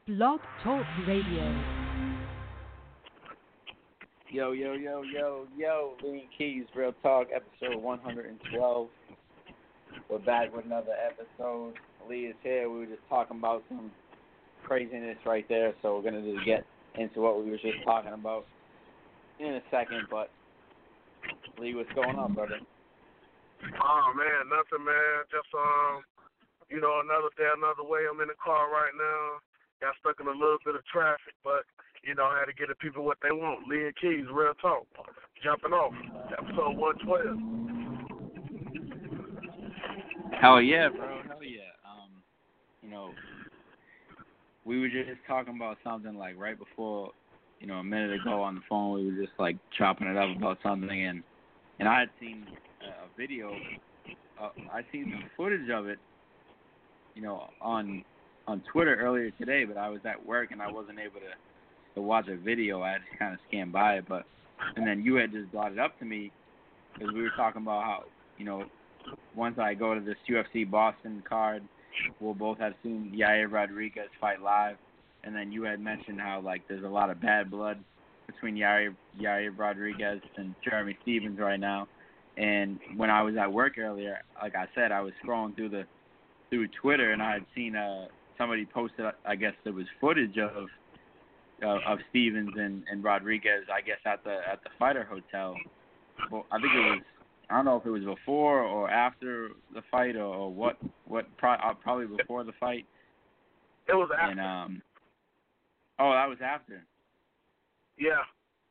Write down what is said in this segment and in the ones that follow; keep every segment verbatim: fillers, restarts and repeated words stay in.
Blog Talk Radio. Yo, yo, yo, yo, yo, Lee Keys, Real Talk, episode one hundred twelve. We're back with another episode. Lee is here. We were just talking about some craziness right there, so we're going to just get into what we were just talking about in a second. But, Lee, what's going on, brother? Oh, man, nothing, man. Just, um, you know, another day, another way. I'm in the car right now. Got stuck in a little bit of traffic, but, you know, I had to get the people what they want. Lee and Keys, Real Talk. Jumping off. Episode one twelve. Hell yeah, bro. Hell yeah. Um, you know, we were just talking about something like right before, you know, a minute ago on the phone. We were just like chopping it up about something, and and I had seen a video. Uh, I seen some footage of it, you know, on on Twitter earlier today, but I was at work and I wasn't able to to watch a video. I just kind of scanned by it, but and then you had just brought it up to me because we were talking about how, you know, once I go to this U F C Boston card, we'll both have seen Yair Rodriguez fight live, and then you had mentioned how like there's a lot of bad blood between Yair Yair Rodriguez and Jeremy Stephens right now. And when I was at work earlier, like I said, I was scrolling through the through Twitter and I had seen uh somebody posted, I guess there was footage of uh, of Stephens and, and Rodriguez, I guess at the at the Fighter Hotel. Well, I think it was, I don't know if it was before or after the fight or, or what what pro, uh, probably before the fight. It was after. And um, oh, that was after. Yeah.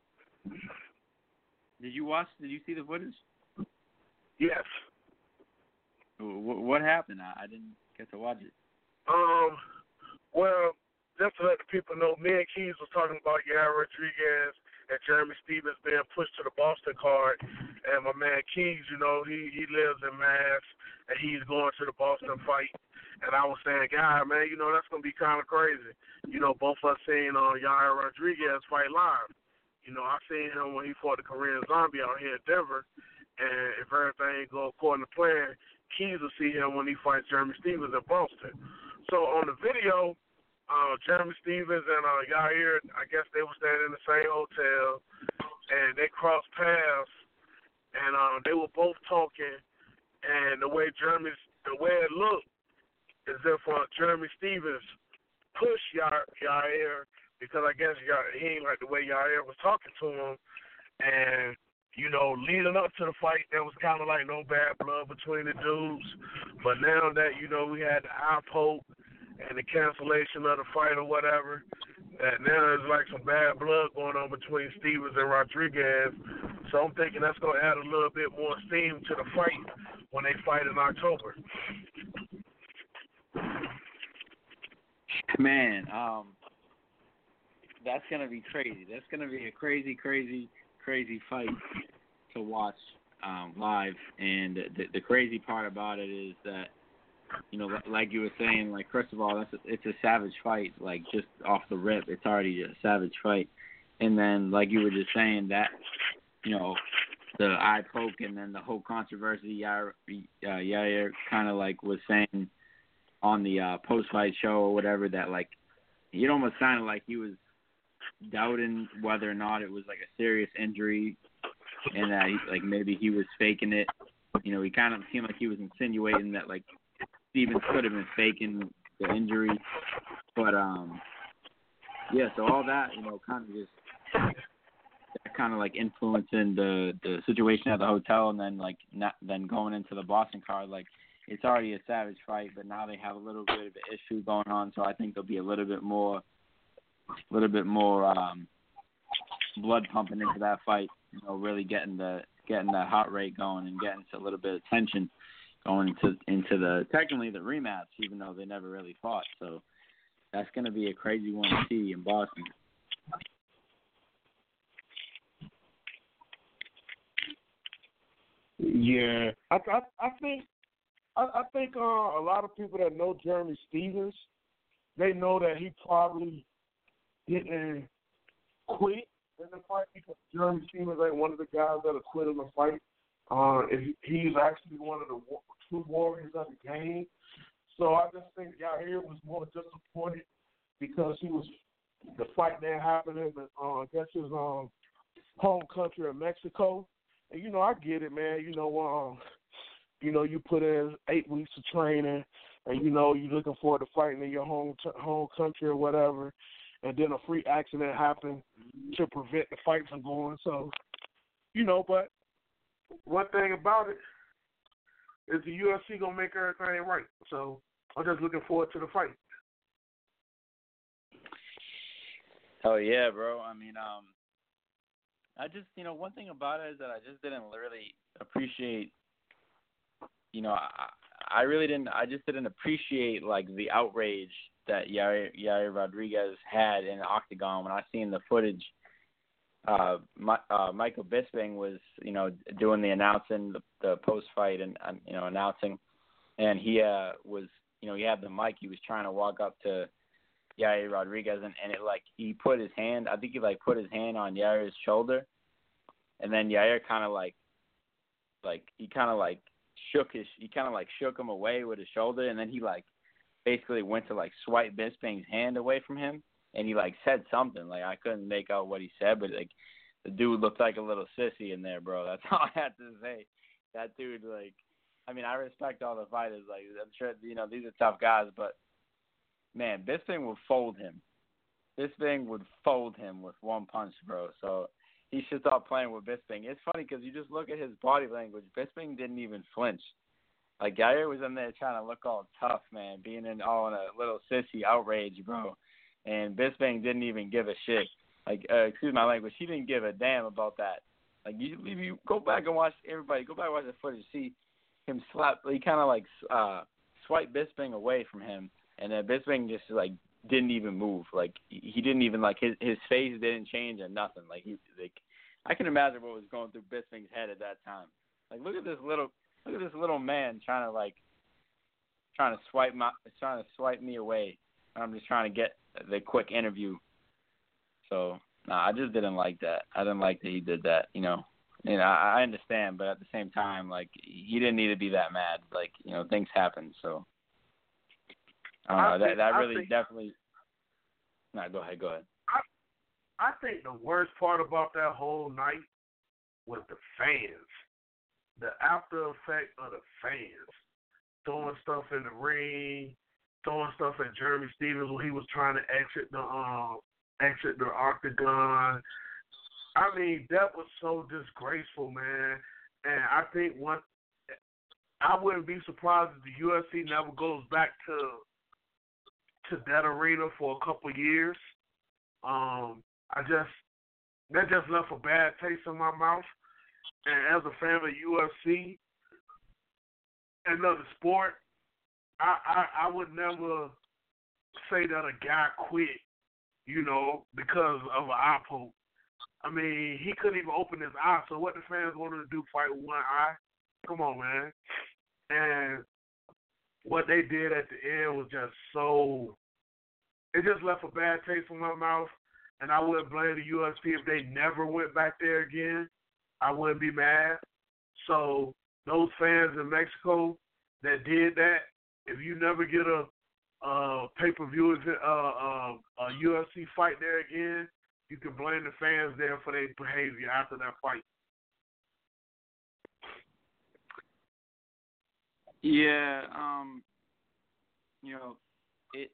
Did you watch? Did you see the footage? Yes. What, what happened? I, I didn't get to watch it. Um, well, just to let the people know, me and Keys was talking about Yair Rodriguez and Jeremy Stephens being pushed to the Boston card. And my man Keys, you know, he, he lives in Mass, and he's going to the Boston fight. And I was saying, God, man, you know, that's going to be kind of crazy. You know, both of us seeing uh, Yair Rodriguez fight live. You know, I seen him when he fought the Korean Zombie out here in Denver. And if everything go according to plan, Keys will see him when he fights Jeremy Stephens in Boston. So on the video, uh, Jeremy Stephens and uh, Yair, I guess they were staying in the same hotel, and they crossed paths, and uh, they were both talking, and the way Jeremy's, the way it looked, is if uh, Jeremy Stephens pushed Yair, Yair because I guess Yair, he ain't like the way Yair was talking to him, and you know, leading up to the fight, there was kind of like no bad blood between the dudes. But now that, you know, we had the eye poke and the cancellation of the fight or whatever, that now there's like some bad blood going on between Stephens and Rodriguez. So I'm thinking that's going to add a little bit more steam to the fight when they fight in October. Man, um, that's going to be crazy. That's going to be a crazy, crazy crazy fight to watch um, live, and the, the crazy part about it is that, you know, like you were saying, like, first of all, that's a, it's a savage fight, like, just off the rip, it's already a savage fight, and then, like you were just saying, that, you know, the eye poke and then the whole controversy, Yair, uh, Yair kind of, like, was saying on the uh, post-fight show or whatever, that, like, it almost sounded like he was doubting whether or not it was like a serious injury and that he, like maybe he was faking it. You know, he kind of seemed like he was insinuating that like Stephens could have been faking the injury. But um yeah, so all that, you know, kind of just that kind of like influencing the the situation at the hotel, and then like not then going into the Boston card, like it's already a savage fight, but now they have a little bit of an issue going on, so I think there'll be a little bit more a little bit more um, blood pumping into that fight, you know, really getting the getting the heart rate going and getting to a little bit of tension going into into the technically the rematch, even though they never really fought. So that's going to be a crazy one to see in Boston. Yeah, I I, I think I, I think uh, a lot of people that know Jeremy Stephens, they know that he probably didn't quit in the fight because Jeremy Stephens ain't one of the guys that'll quit in the fight. Uh, if he's actually one of the true warriors of the game. So I just think Yair was more disappointed because he was the fight that happened in the, uh, I guess his um home country of Mexico. And you know, I get it, man. You know, um, you know, you put in eight weeks of training, and you know, you're looking forward to fighting in your home t- home country or whatever, and then a freak accident happened to prevent the fight from going. So, you know, but one thing about it is the U F C gonna make everything right. So I'm just looking forward to the fight. Oh yeah, bro. I mean, um, I just, you know, one thing about it is that I just didn't really appreciate, you know, I, I really didn't, I just didn't appreciate like the outrage that Yair, Yair Rodriguez had in the octagon when I seen the footage. Uh, my, uh, Michael Bisping was, you know, doing the announcing, the, the post fight, and um, you know, announcing, and he uh, was, you know, he had the mic. He was trying to walk up to Yair Rodriguez, and, and it like he put his hand. I think he like put his hand on Yair's shoulder, and then Yair kind of like, like he kind of like shook his, he kind of like shook him away with his shoulder, and then he like basically went to like swipe Bisping's hand away from him. And he, like, said something. Like, I couldn't make out what he said, but, like, the dude looked like a little sissy in there, bro. That's all I had to say. That dude, like, I mean, I respect all the fighters. Like, I'm sure, you know, these are tough guys, but, man, Bisping would fold him. Bisping would fold him with one punch, bro. So he should stop playing with Bisping. It's funny because you just look at his body language. Bisping didn't even flinch. Like, Yair was in there trying to look all tough, man, being in all in a little sissy outrage, bro. And Bisping didn't even give a shit. Like, uh, excuse my language, he didn't give a damn about that. Like, you, if you go back and watch, everybody, go back and watch the footage, see him slap, he kind of, like, uh, swipe Bisping away from him, and then Bisping just, like, didn't even move. Like, he didn't even, like, his his face didn't change or nothing. Like, he, like, I can imagine what was going through Bisping's head at that time. Like, look at this little, look at this little man trying to, like, trying to swipe my, trying to swipe me away. I'm just trying to get the quick interview. So, nah, I just didn't like that. I didn't like that he did that, you know. And I, I understand, but at the same time, like, he didn't need to be that mad. Like, you know, things happen, so. I don't know. I That, think, that I really think, definitely. Nah, go ahead, go ahead. I, I think the worst part about that whole night was the fans. The after effect of the fans. Throwing stuff in the ring, throwing stuff at Jeremy Stephens when he was trying to exit the um, exit the octagon. I mean, that was so disgraceful, man. And I think one, I wouldn't be surprised if the U F C never goes back to to that arena for a couple of years. Um, I just that just left a bad taste in my mouth. And as a fan of U F C, another sport, I, I I would never say that a guy quit, you know, because of an eye poke. I mean, he couldn't even open his eye, so what the fans wanted to do, fight with one eye? Come on, man. And what they did at the end was just so, it just left a bad taste in my mouth, and I wouldn't blame the U F C if they never went back there again. I wouldn't be mad. So those fans in Mexico that did that, if you never get a uh, pay-per-view uh, uh, a U F C fight there again, you can blame the fans there for their behavior after that fight. Yeah, um, you know, it,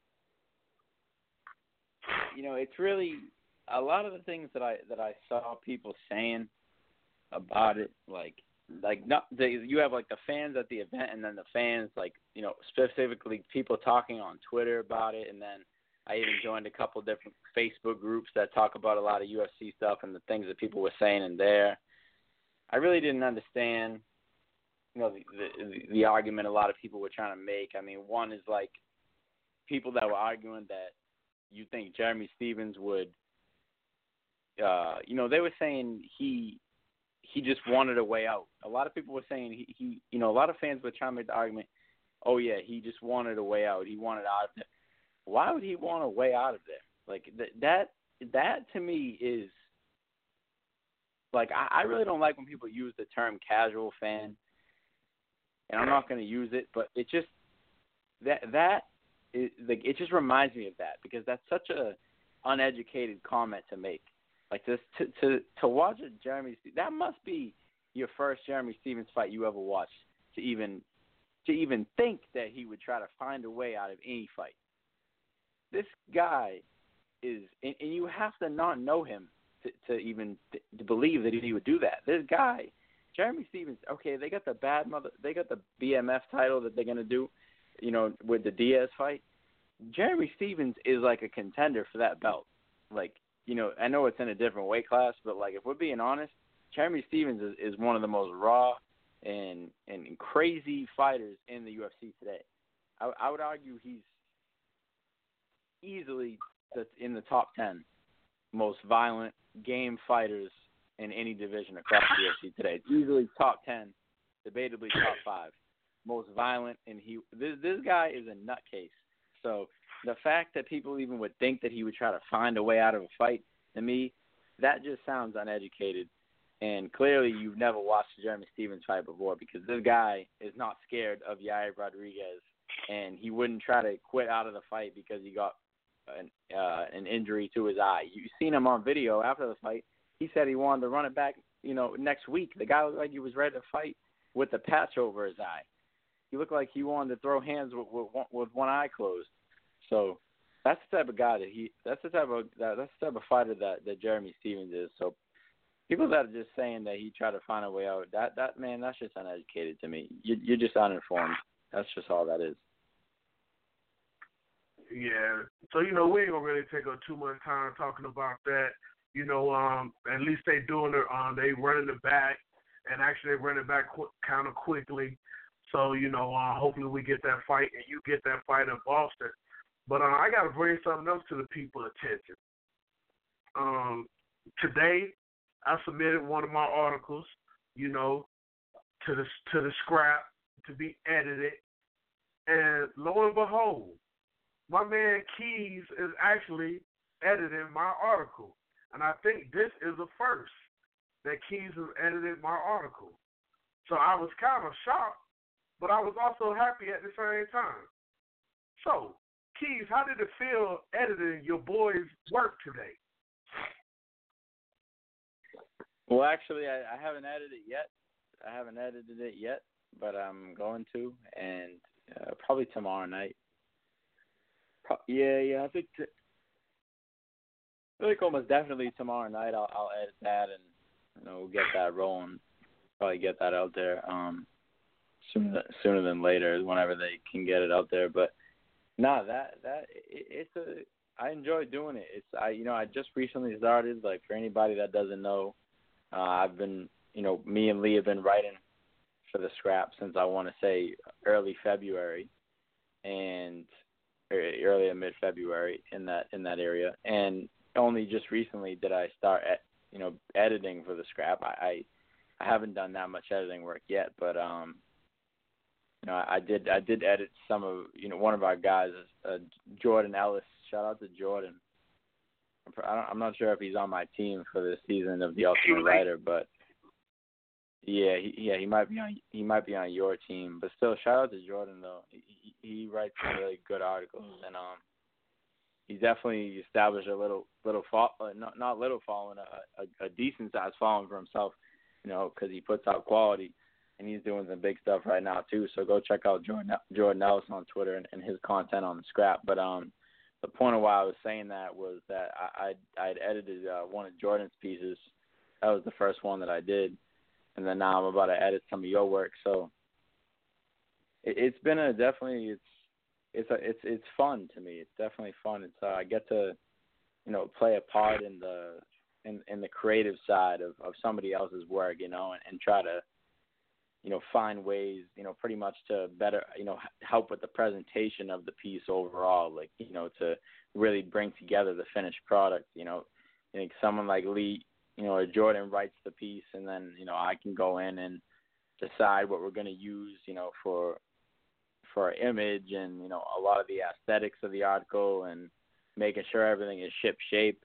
you know, it's really a lot of the things that I that I saw people saying about it, like. Like not the, you have like the fans at the event, and then the fans like you know specifically people talking on Twitter about it, and then I even joined a couple different Facebook groups that talk about a lot of U F C stuff and the things that people were saying in there. I really didn't understand, you know, the the, the argument a lot of people were trying to make. I mean, one is like people that were arguing that you think Jeremy Stephens would, uh, you know, they were saying he. He just wanted a way out. A lot of people were saying he, he, you know, a lot of fans were trying to make the argument, oh, yeah, he just wanted a way out. He wanted out of there. Why would he want a way out of there? Like, th- that, that to me is, like, I, I really don't like when people use the term casual fan, and I'm not going to use it, but it just, that, that, it, like it just reminds me of that because that's such a uneducated comment to make. Like this to to to watch a Jeremy that must be your first Jeremy Stephens fight you ever watched to even to even think that he would try to find a way out of any fight. This guy is, and, and you have to not know him to, to even to believe that he would do that. This guy, Jeremy Stephens, okay, they got the bad mother, they got the B M F title that they're gonna do, you know, with the Diaz fight. Jeremy Stephens is like a contender for that belt. Like, you know, I know it's in a different weight class, but like if we're being honest, Jeremy Stephens is, is one of the most raw and and crazy fighters in the U F C today. I, I would argue he's easily in the top ten most violent game fighters in any division across the U F C today. It's easily top ten, debatably top five most violent, and he this this guy is a nutcase. So the fact that people even would think that he would try to find a way out of a fight, to me, that just sounds uneducated. And clearly you've never watched a Jeremy Stephens fight before because this guy is not scared of Yair Rodriguez, and he wouldn't try to quit out of the fight because he got an, uh, an injury to his eye. You've seen him on video after the fight. He said he wanted to run it back, you know, next week. The guy looked like he was ready to fight with the patch over his eye. He looked like he wanted to throw hands with, with, with one eye closed. So that's the type of guy that he. That's the type of that, that's the type of fighter that, that Jeremy Stephens is. So people that are just saying that he tried to find a way out, that that man, that's just uneducated to me. You, you're just uninformed. That's just all that is. Yeah. So you know we ain't gonna really take up too much time talking about that. You know, um, at least they doing it. Um, they running it back, and actually they running it back qu- kind of quickly. So you know, uh, hopefully we get that fight, and you get that fight in Boston. But uh, I got to bring something else to the people's attention. Um, today, I submitted one of my articles, you know, to the to the scrap to be edited, and lo and behold, my man Keys is actually editing my article, and I think this is the first that Keys has edited my article. So I was kind of shocked, but I was also happy at the same time. So, Keys, how did it feel editing your boy's work today? Well, actually, I, I haven't edited it yet. I haven't edited it yet, but I'm going to, and uh, probably tomorrow night. Pro- yeah, yeah, I think t- I think almost definitely tomorrow night I'll, I'll edit that and you know get that rolling. Probably get that out there um, sooner sooner than later, whenever they can get it out there. But no, that that it, it's a I enjoy doing it. It's I you know I just recently started. Like for anybody that doesn't know. Uh, I've been, you know, me and Lee have been writing for the scrap since I want to say early February, and early and mid February in that in that area. And only just recently did I start, at, you know, editing for the scrap. I, I I haven't done that much editing work yet, but um, you know, I, I did I did edit some of, you know, one of our guys, uh, Jordan Ellis. Shout out to Jordan. I'm not sure if he's on my team for this season of The Ultimate Writer, but yeah, he, yeah, he might be on he might be on your team. But still, shout out to Jordan though. He, he writes some really good articles, and um, he's definitely established a little little fo- uh, not not little following, a, a, a decent sized following for himself, you know, because he puts out quality, and he's doing some big stuff right now too. So go check out Jordan Jordan Ellis on Twitter and, and his content on the scrap. But um. The point of why I was saying that was that I I had edited uh, one of Jordan's pieces. That was the first one that I did, and then now I'm about to edit some of your work. So it, it's been a definitely it's it's a it's it's fun to me. It's definitely fun. It's uh, I get to you know play a part in the in in the creative side of, of somebody else's work, you know, and, and try to you know find ways you know pretty much to better you know help with the presentation of the piece overall, like you know to really bring together the finished product. You know, I think someone like Lee, you know, or Jordan writes the piece, and then you know I can go in and decide what we're going to use, you know, for for our image and you know a lot of the aesthetics of the article and making sure everything is ship shape,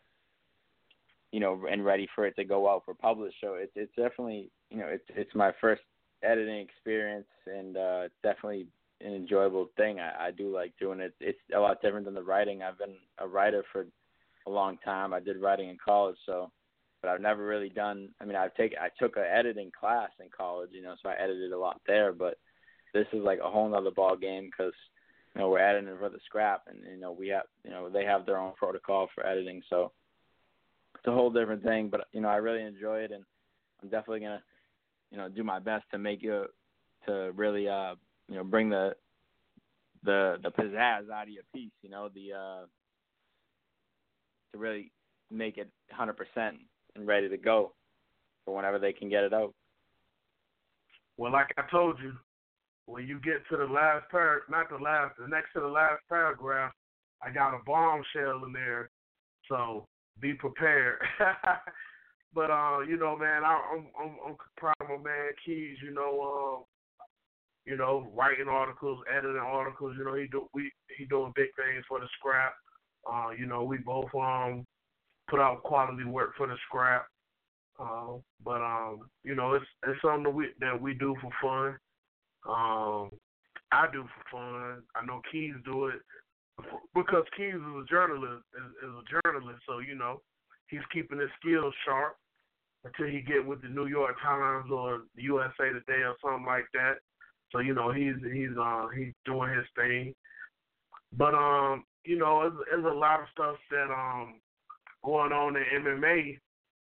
you know, and ready for it to go out for publish. So it's it's definitely, you know, it's it's my first editing experience, and uh, it's definitely an enjoyable thing. I, I do like doing it. It's a lot different than the writing. I've been a writer for a long time. I did writing in college, so but I've never really done. I mean, I've taken I took an editing class in college, you know, so I edited a lot there. But this is like a whole nother ball game because you know we're editing for the scrap, and you know we have you know they have their own protocol for editing, so it's a whole different thing. But you know, I really enjoy it, and I'm definitely gonna you know do my best to make you to really uh you know bring the the the pizzazz out of your piece, you know the uh to really make it one hundred percent and ready to go for whenever they can get it out. Well, like I told you, when you get to the last par, not the last, the next to the last paragraph, I got a bombshell in there, so be prepared. But uh, you know, man, I, I'm I'm I'm proud of my man Keys. You know, um, you know, writing articles, editing articles. You know, he do we he doing big things for the scrap. Uh, you know, we both um put out quality work for the scrap. Uh, but um, you know, it's it's something that we that we do for fun. Um, I do for fun. I know Keys do it because Keys is a journalist. Is, is a journalist, so you know, he's keeping his skills sharp until he get with the New York Times or the U S A Today or something like that. So you know, he's he's uh he's doing his thing. But um, you know, there's, there's a lot of stuff that um going on in M M A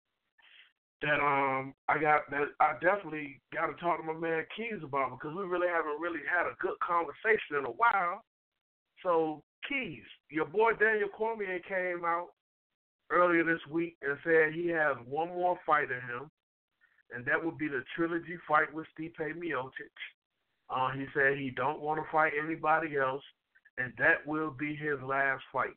that um I got that I definitely got to talk to my man Keys about because we really haven't really had a good conversation in a while. So Keys, your boy Daniel Cormier came out earlier this week and said he has one more fight in him, and that would be the trilogy fight with Stipe Miocic. Uh, he said he don't want to fight anybody else, and that will be his last fight.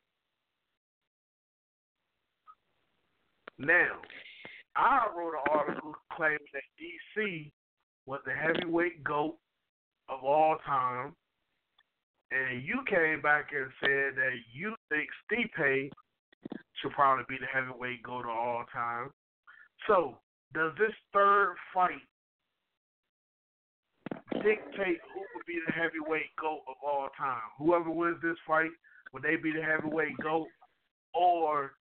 Now, I wrote an article claiming that D C was the heavyweight GOAT of all time, and you came back and said that you think Stipe should probably be the heavyweight GOAT of all time. So, does this third fight dictate who would be the heavyweight GOAT of all time? Whoever wins this fight, would they be the heavyweight GOAT, or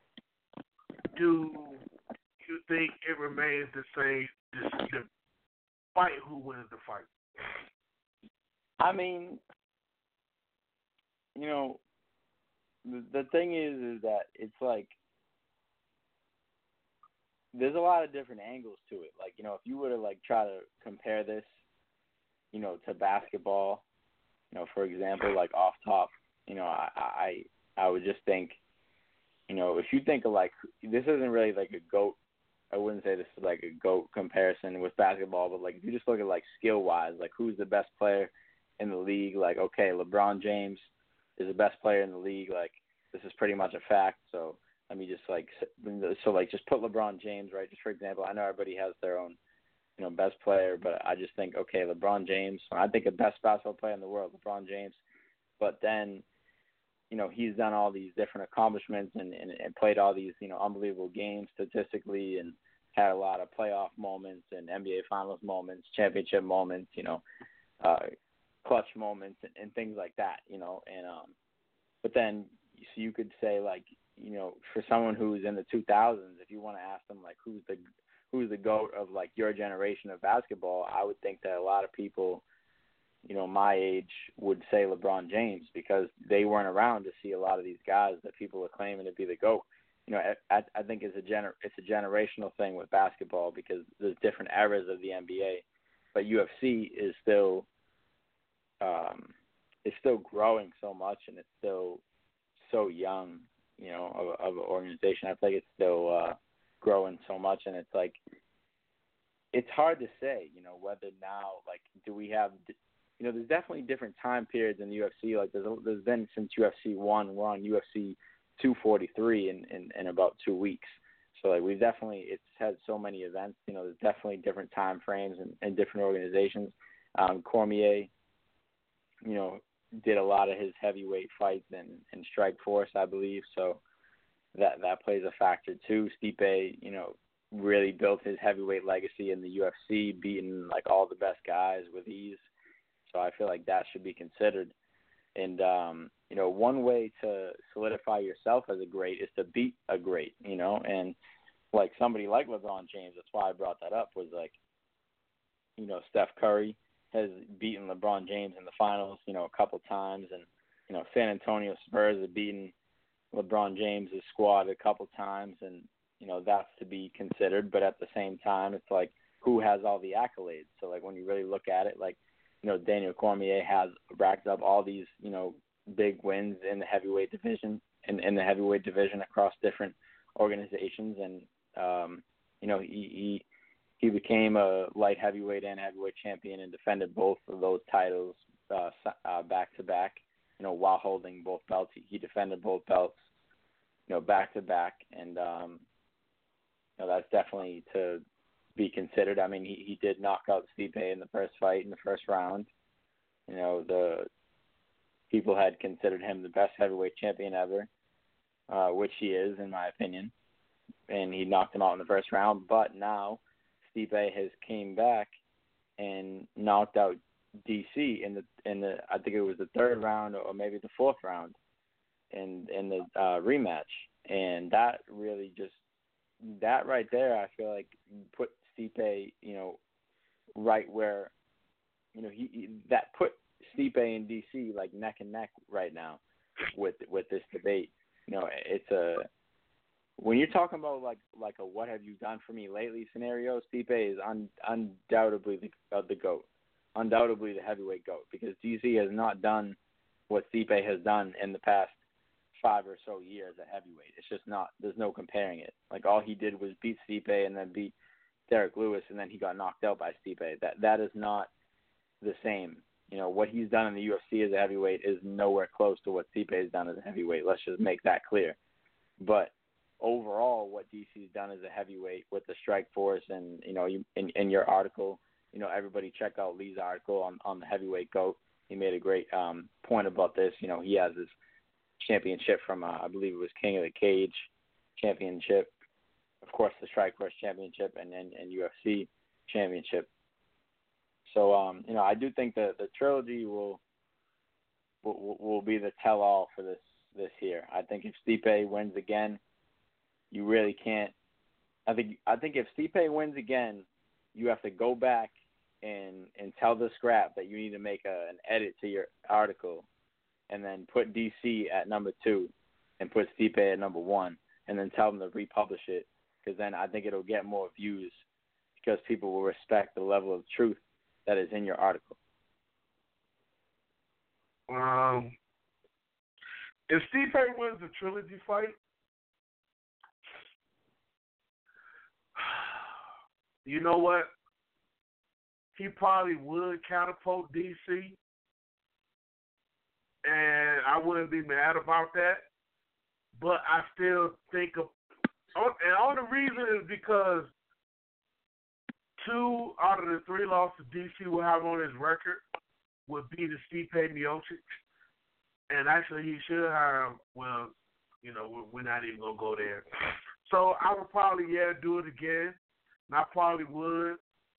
do you think it remains the same, the fight who wins the fight? I mean, you know, the, the thing is, is that it's like, there's a lot of different angles to it. Like, you know, if you were to, like, try to compare this, you know, to basketball, you know, for example, like, off top, you know, I, I, I would just think, you know, if you think of, like, this isn't really, like, a GOAT. I wouldn't say this is like a GOAT comparison with basketball, but like if you just look at like skill wise, like who's the best player in the league, like okay, LeBron James is the best player in the league, like this is pretty much a fact. So let me just like so like just put LeBron James, right? Just for example, I know everybody has their own, you know, best player, but I just think okay, LeBron James. When I think of best basketball player in the world, LeBron James. But then, you know, he's done all these different accomplishments and, and, and played all these, you know, unbelievable games statistically and had a lot of playoff moments and N B A Finals moments, championship moments, you know, uh, clutch moments and, and things like that, you know. And um, but then so you could say, like, you know, for someone who's in the two thousands, if you want to ask them, like, who's the who's the GOAT of, like, your generation of basketball, I would think that a lot of people, you know, my age would say LeBron James because they weren't around to see a lot of these guys that people are claiming to be the GOAT. You know, I, I think it's a gener- it's a generational thing with basketball because there's different eras of the N B A, but U F C is still um, is still growing so much and it's still so young, you know, of, of an organization. I think it's still uh, growing so much, and it's like it's hard to say, you know, whether now, like, do we have you know, there's definitely different time periods in the U F C. Like, there's, there's been since U F C one, we're on U F C two forty-three in, in, in about two weeks. So, like, we've definitely, it's had so many events. You know, there's definitely different time frames and, and different organizations. Um, Cormier, you know, did a lot of his heavyweight fights in, in Strikeforce, I believe. So that that plays a factor, too. Stipe, you know, really built his heavyweight legacy in the U F C, beating, like, all the best guys with ease. So I feel like that should be considered. And, um, you know, one way to solidify yourself as a great is to beat a great, you know, and like somebody like LeBron James, that's why I brought that up, was like, you know, Steph Curry has beaten LeBron James in the finals, you know, a couple times. And, you know, San Antonio Spurs have beaten LeBron James' squad a couple times. And, you know, that's to be considered. But at the same time, it's like, who has all the accolades? So, like, when you really look at it, like, you know, Daniel Cormier has racked up all these, you know, big wins in the heavyweight division, in, in the heavyweight division across different organizations. And, um, you know, he, he he became a light heavyweight and heavyweight champion and defended both of those titles uh, uh, back to back, you know, while holding both belts. He, he defended both belts, you know, back to back. And, um, you know, that's definitely to be considered. I mean, he, he did knock out Stipe in the first fight, in the first round. You know, the people had considered him the best heavyweight champion ever, uh, which he is, in my opinion. And he knocked him out in the first round. But now Stipe has came back and knocked out D C in the in the I think it was the third round or maybe the fourth round in in the uh, rematch. And that really just that right there, I feel like put Stipe, you know, right where, you know, he, he that put Stipe and D C like neck and neck right now with with this debate. You know, it's a when you're talking about like like a what have you done for me lately scenario, Stipe is un, undoubtedly the uh, the GOAT, undoubtedly the heavyweight GOAT, because D C has not done what Stipe has done in the past five or so years at heavyweight. It's just not. There's no comparing it. Like all he did was beat Stipe and then beat Derek Lewis, and then he got knocked out by Stipe. That that is not the same. You know, what he's done in the U F C as a heavyweight is nowhere close to what Stipe has done as a heavyweight. Let's just make that clear. But overall, what D C's done as a heavyweight with the Strike Force, and you know, you, in, in your article, you know, everybody check out Lee's article on, on the heavyweight GOAT. He made a great um, point about this. You know, he has his championship from, uh, I believe it was King of the Cage championship, of course the Strikeforce championship, and then and U F C championship. So, um, you know, I do think that the trilogy will, will will be the tell-all for this this year. I think if Stipe wins again, you really can't. I think I think if Stipe wins again, you have to go back and and tell the scrap that you need to make a, an edit to your article, and then put D C at number two and put Stipe at number one, and then tell them to republish it, because then I think it'll get more views because people will respect the level of truth that is in your article. Um, if Stipe wins the trilogy fight, you know what? He probably would catapult D C, and I wouldn't be mad about that. But I still think of, and all the reason is because two out of the three losses D C will have on his record would be the Stipe Miocic, and actually he should have. Well, you know, we're not even gonna go there. So I would probably yeah do it again, and I probably would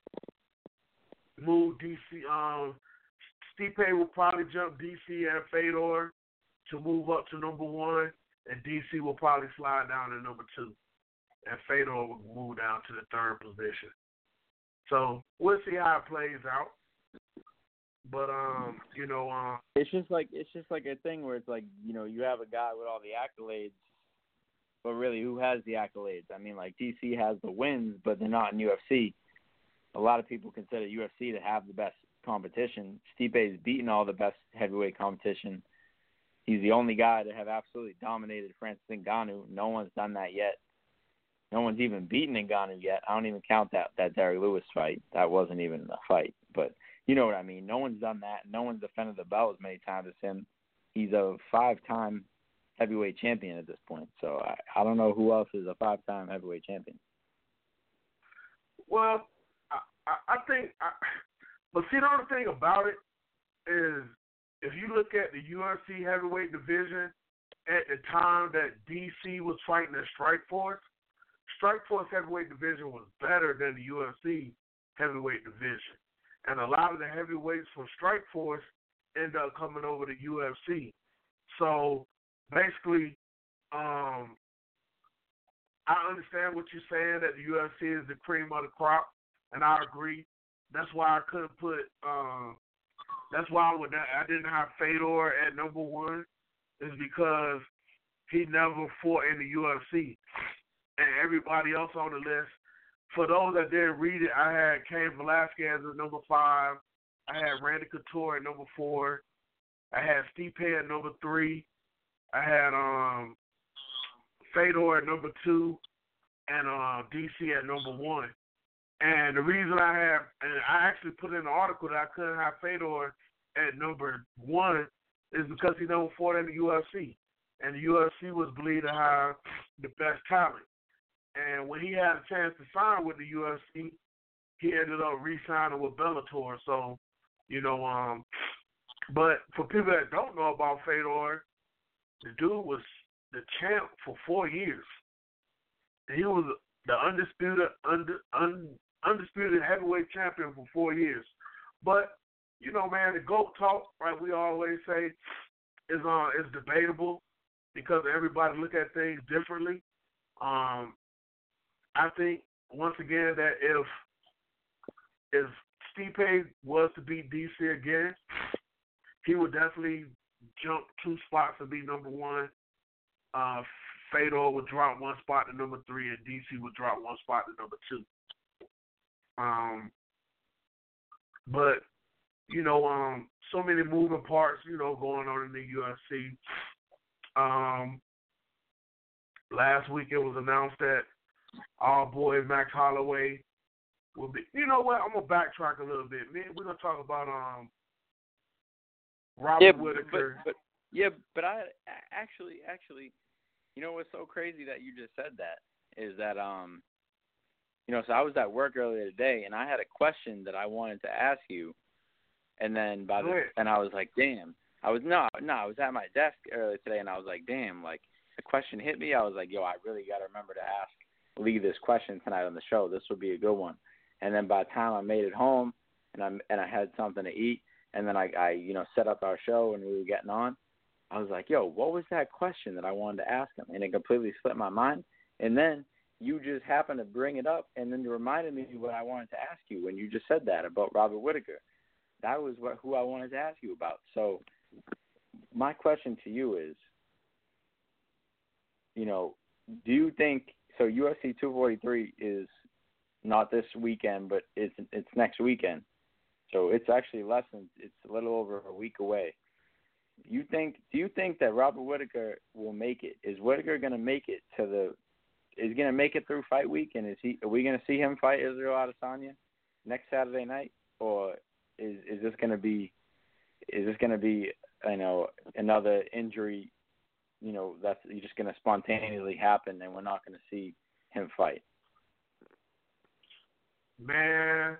move D C. Um, Stipe will probably jump D C and Fedor to move up to number one, and D C will probably slide down to number two, and Fedor will move down to the third position. So we'll see how it plays out. But um, you know, um, it's just like it's just like a thing where it's like, you know, you have a guy with all the accolades, but really, who has the accolades? I mean, like D C has the wins, but they're not in U F C. A lot of people consider U F C to have the best competition. Stipe's beaten all the best heavyweight competition. He's the only guy to have absolutely dominated Francis Ngannou. No one's done that yet. No one's even beaten Ngannou yet. I don't even count that, that Derek Lewis fight. That wasn't even a fight. But you know what I mean. No one's done that. No one's defended the belt as many times as him. He's a five-time heavyweight champion at this point. So I, I don't know who else is a five-time heavyweight champion. Well, I, I, I think I, – but see, the other thing about it is if you look at the U F C heavyweight division at the time that D C was fighting the Strikeforce, Strikeforce heavyweight division was better than the U F C heavyweight division. and a lot of the heavyweights from Strikeforce end up coming over to U F C. So basically, um, I understand what you're saying, that the U F C is the cream of the crop, and I agree. That's why I couldn't put. Um, that's why I, would, I didn't have Fedor at number one, is because he never fought in the U F C, and everybody else on the list. For those that didn't read it, I had Cain Velasquez at number five. I had Randy Couture at number four. I had Stipe at number three. I had um, Fedor at number two, and uh, D C at number one. And the reason I have, and I actually put in the article that I couldn't have Fedor at number one is because he never fought in the U F C. And the U F C was believed to have the best talent. And when he had a chance to sign with the U F C, he ended up re-signing with Bellator. So, you know, um, but for people that don't know about Fedor, the dude was the champ for four years. He was the undisputed, under, un, undisputed heavyweight champion for four years. But, you know, man, the GOAT talk, like we always say, is uh, is debatable because everybody look at things differently. Um, I think, once again, that if if Stipe was to beat D C again, he would definitely jump two spots and be number one. Uh, Fedor would drop one spot to number three, and D C would drop one spot to number two. Um, but, you know, um, so many moving parts, you know, going on in the U F C. Um, last week it was announced that our boy Max Holloway will be. You know what? I'm gonna backtrack a little bit. Man, we're gonna talk about um Robert yeah, Whitaker. But, but yeah, but I actually, actually, you know what's so crazy that you just said that is that um, you know, so I was at work earlier today and I had a question that I wanted to ask you, and then by the and I was like, damn, I was no, no, I was at my desk earlier today and I was like, damn, like the question hit me. I was like, yo, I really got to remember to ask Lee this question tonight on the show. This would be a good one. And then by the time I made it home and I and I had something to eat, and then I, I you know set up our show and we were getting on, I was like, yo, what was that question that I wanted to ask him? And it completely slipped my mind. And then you just happened to bring it up, and then you reminded me what I wanted to ask you when you just said that about Robert Whitaker. That was what who I wanted to ask you about. So my question to you is, you know, do you think so? U F C two forty-three is not this weekend, but it's it's next weekend. So it's actually less than it's a little over a week away. You think? Do you think that Robert Whitaker will make it? Is Whitaker going to make it to the? Is going to make it through fight week? And is he? Are we going to see him fight Israel Adesanya next Saturday night, or is is this going to be? Is this going to be you know another injury? You know that's just going to spontaneously happen, and we're not going to see him fight. Man,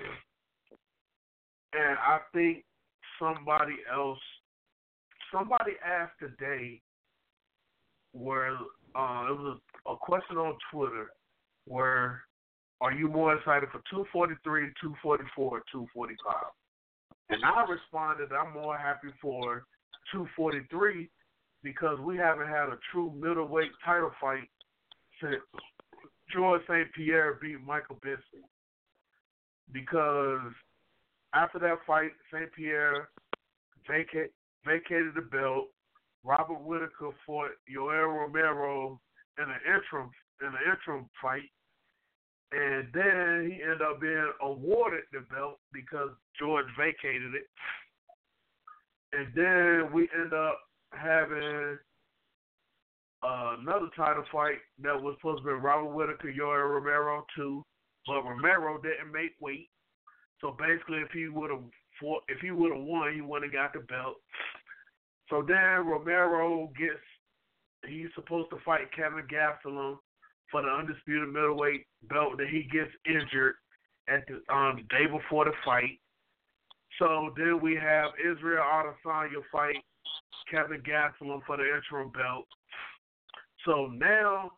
and I think somebody else. Somebody asked today where uh, it was a, a question on Twitter where are you more excited for two forty-three, two forty-four, or two forty-five? And I responded I'm more happy for two forty-three because we haven't had a true middleweight title fight since George Saint Pierre beat Michael Bisping. Because after that fight, Saint Pierre vacated vacated the belt. Robert Whitaker fought Yoel Romero in an interim in an interim fight, and then he ended up being awarded the belt because George vacated it. And then we end up having uh, another title fight that was supposed to be Robert Whitaker, Yoel Romero too, but Romero didn't make weight. So basically, if he would have fought, if he would have won, he wouldn't have got the belt. So then Romero gets, he's supposed to fight Kevin Gastelum for the undisputed middleweight belt. That he gets injured at the um, day before the fight. So then we have Israel Adesanya fight Kevin Gastelum for the interim belt. So now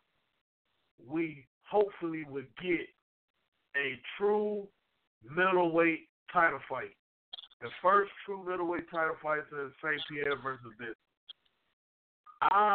we hopefully would get a true middleweight title fight. The first true middleweight title fight is Saint Pierre versus this. I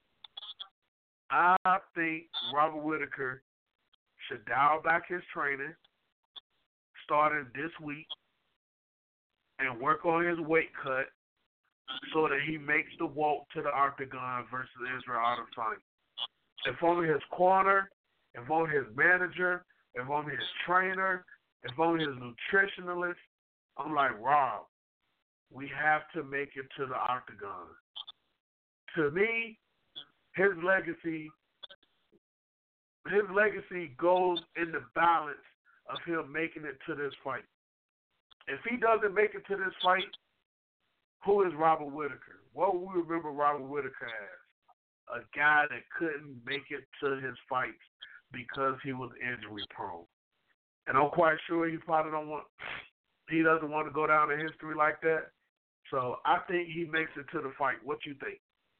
I think Robert Whitaker should dial back his training starting this week and work on his weight cut so that he makes the walk to the octagon versus Israel Adesanya. If only his corner, if only his manager, if only his trainer, if only his nutritionalist, I'm like, Rob, we have to make it to the octagon. To me, his legacy, his legacy goes in the balance of him making it to this fight. If he doesn't make it to this fight, who is Robert Whitaker? What will we remember Robert Whitaker as? A guy that couldn't make it to his fights because he was injury prone. And I'm quite sure he probably don't want, he doesn't want to go down in history like that. So I think he makes it to the fight. What you think?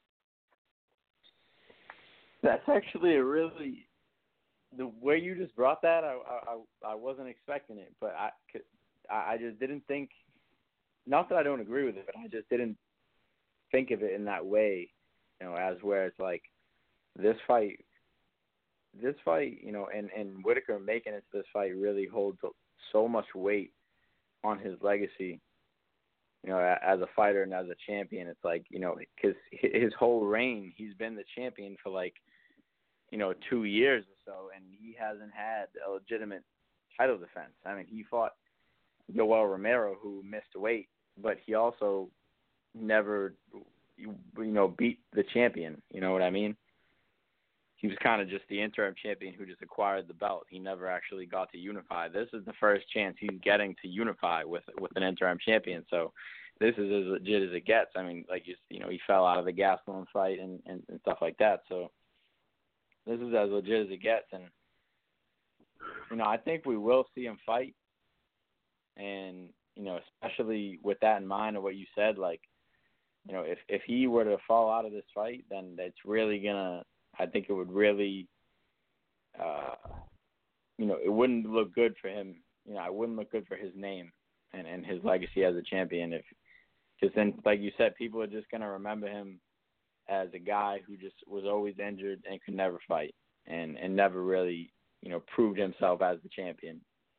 That's actually a really, the way you just brought that, I I, I wasn't expecting it, but I, I just didn't think, not that I don't agree with it, but I just didn't think of it in that way, you know, as where it's like this fight, this fight, you know, and, and Whitaker making it to this fight really holds so much weight on his legacy, you know, as a fighter and as a champion. It's like, you know, because his whole reign, he's been the champion for like, you know, two years or so, and he hasn't had a legitimate title defense. I mean, he fought Yoel Romero, who missed weight, but he also never, you know, beat the champion. You know what I mean? He was kind of just the interim champion who just acquired the belt. He never actually got to unify. This is the first chance he's getting to unify with with an interim champion. So this is as legit as it gets. I mean, like, you, you know, he fell out of the Gastelum fight and, and, and stuff like that. So this is as legit as it gets. And, you know, I think we will see him fight. And, you know, especially with that in mind of what you said, like, you know, if, if he were to fall out of this fight, then it's really going to, I think it would really, uh, you know, it wouldn't look good for him. You know, it wouldn't look good for his name and, and his legacy as a champion. If, because then, like you said, people are just going to remember him as a guy who just was always injured and could never fight and, and never really, you know, proved himself as the champion.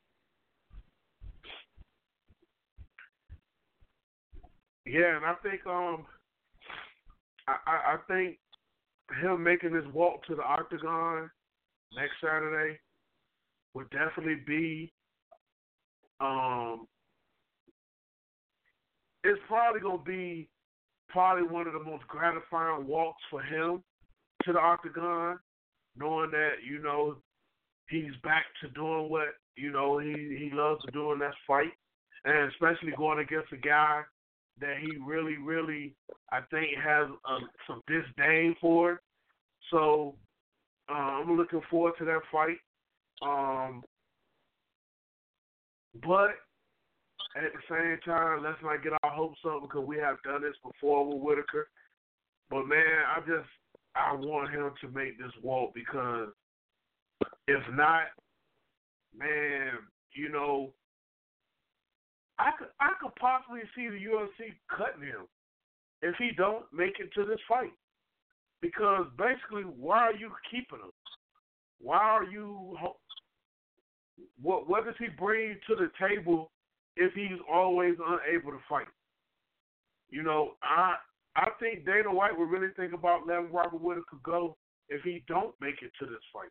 Yeah, and I think um, I, I, I think him making this walk to the octagon next Saturday would definitely be um, it's probably gonna be probably one of the most gratifying walks for him to the octagon, knowing that, you know, he's back to doing what, you know, he, he loves to do in that fight, and especially going against a guy that he really, really, I think, has uh, some disdain for. So uh, I'm looking forward to that fight. Um, but at the same time, let's not get our hopes up because we have done this before with Whitaker. But, man, I just, I want him to make this walk because if not, man, you know, I could I could possibly see the U F C cutting him if he don't make it to this fight. Because basically, why are you keeping him? Why are you? What what does he bring to the table if he's always unable to fight? You know, I I think Dana White would really think about letting Robert Whitaker go if he don't make it to this fight.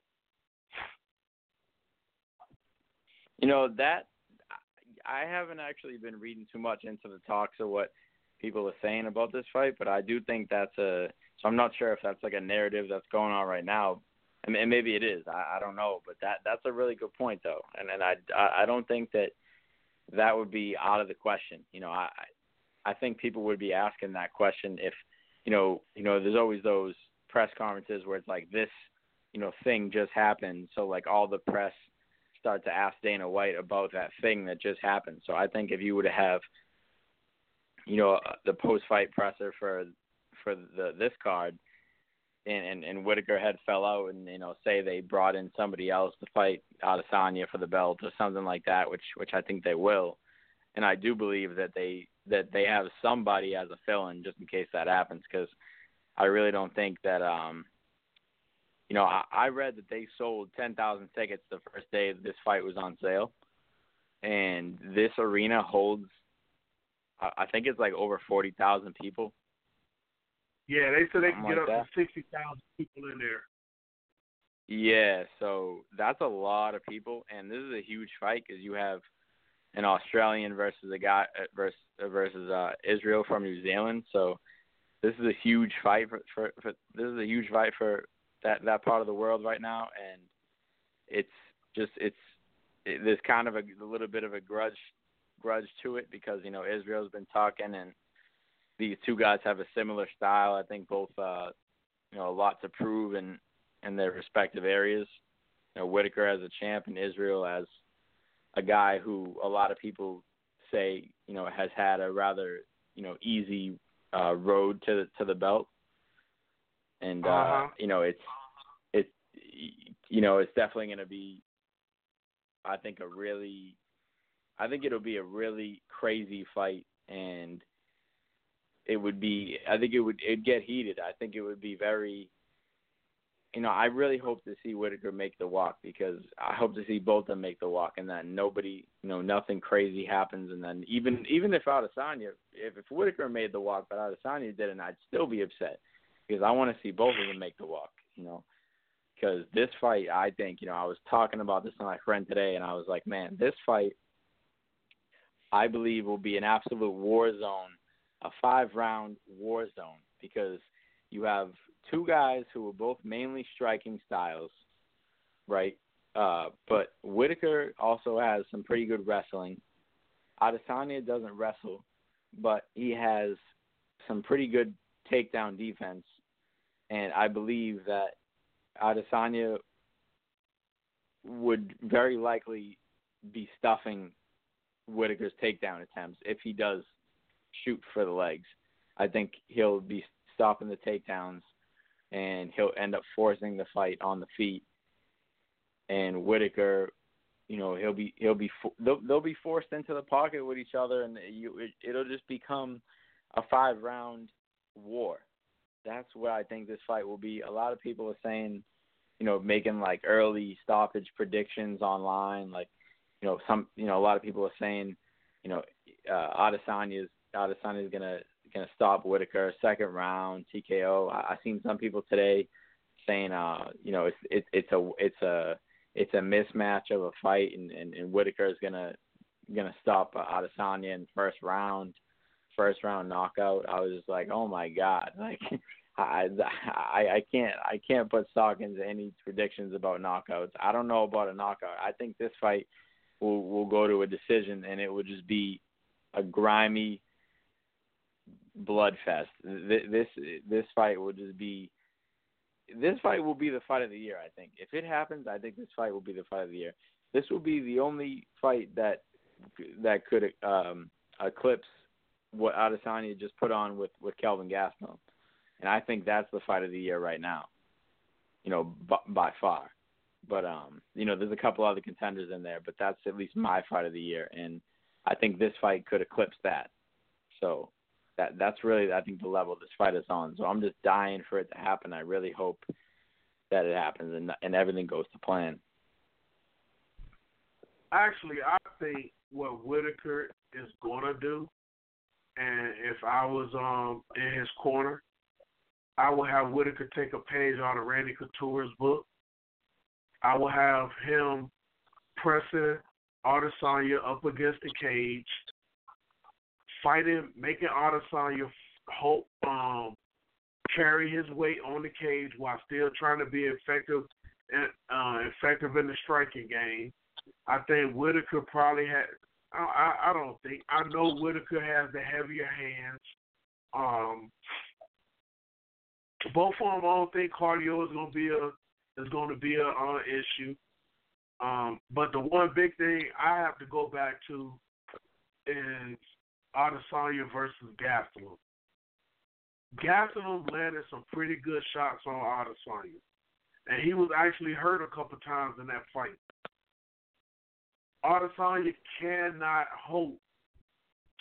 You know, that I haven't actually been reading too much into the talks of what people are saying about this fight, but I do think that's a – so I'm not sure if that's like a narrative that's going on right now. I mean, maybe it is. I, I don't know, but that that's a really good point, though. And and I, I don't think that that would be out of the question. You know, I I think people would be asking that question if, you know, you know, there's always those press conferences where it's like this, you know, thing just happened. So, like, all the press – start to ask Dana White about that thing that just happened. So I think if you were to have, you know, the post-fight presser for for the this card, and, and, and Whitaker had fell out, and, you know, say they brought in somebody else to fight Adesanya for the belt or something like that, which which I think they will. and I do believe that they that they have somebody as a fill-in just in case that happens, because I really don't think that um, you know, I, I read that they sold ten thousand tickets the first day this fight was on sale, and this arena holds, I, I think it's like over forty thousand people. Yeah, they said they Something can get like up that. to sixty thousand people in there. Yeah, so that's a lot of people, and this is a huge fight because you have an Australian versus a guy uh, versus uh, versus uh, Israel from New Zealand. So this is a huge fight for, for, for this is a huge fight for that that part of the world right now, and it's just it's it, there's kind of a, a little bit of a grudge grudge to it because you know Israel's been talking, and these two guys have a similar style. I think both uh, you know a lot to prove in in their respective areas. You know, Whittaker as a champ and Israel as a guy who a lot of people say, you know, has had a rather, you know, easy uh, road to the, to the belt. And, uh, uh-huh. you know, it's, it's, you know, it's definitely going to be, I think, a really, I think it'll be a really crazy fight. And it would be, I think it would, it'd get heated. I think it would be very, you know, I really hope to see Whittaker make the walk because I hope to see both of them make the walk and then nobody, you know, nothing crazy happens. And then even even if Adesanya, if, if Whittaker made the walk but Adesanya didn't, I'd still be upset because I want to see both of them make the walk, you know. Because this fight, I think, you know, I was talking about this with my friend today and I was like, man, this fight, I believe, will be an absolute war zone, a five-round war zone because you have two guys who are both mainly striking styles, right? Uh, but Whittaker also has some pretty good wrestling. Adesanya doesn't wrestle, but he has some pretty good takedown defense. And I believe that Adesanya would very likely be stuffing Whittaker's takedown attempts if he does shoot for the legs. I think he'll be stopping the takedowns, and he'll end up forcing the fight on the feet. And Whittaker, you know, he'll be he'll be they'll, they'll be forced into the pocket with each other, and you, it, it'll just become a five round war. That's what I think this fight will be. A lot of people are saying, you know, making like early stoppage predictions online, like, you know, some, you know, a lot of people are saying, you know, uh, Adesanya's Adesanya's gonna. Going to stop Whittaker, second round T K O. I, I seen some people today saying, uh, you know, it's it, it's a it's a it's a mismatch of a fight, and, and, and Whittaker is gonna gonna stop uh, Adesanya in the first round, first round knockout. I was just like, oh my god, like I I I can't I can't put stock into any predictions about knockouts. I don't know about a knockout. I think this fight will will go to a decision, and it would just be a grimy bloodfest. This this fight will just be this fight will be the fight of the year. I think if it happens, I think this fight will be the fight of the year. This will be the only fight that that could um, eclipse what Adesanya just put on with, with Kelvin Gastelum, and I think that's the fight of the year right now. You know, by, by far. But um, you know, there's a couple other contenders in there, but that's at least my fight of the year, and I think this fight could eclipse that. So. That that's really, I think, the level this fight is on. So I'm just dying for it to happen. I really hope that it happens and and everything goes to plan. Actually, I think what Whittaker is going to do, and if I was um in his corner, I would have Whittaker take a page out of Randy Couture's book. I would have him pressing Adesanya up against the cage, fighting, making Adesanya hope, um, carry his weight on the cage while still trying to be effective and uh, effective in the striking game. I think Whittaker probably had. I, I, I don't think. I know Whittaker has the heavier hands. Um, both of them, I don't think cardio is going to be a is going to be a uh, issue. Um, but the one big thing I have to go back to is Adesanya versus Gastelum. Gastelum landed some pretty good shots on Adesanya, and he was actually hurt a couple times in that fight. Adesanya cannot hope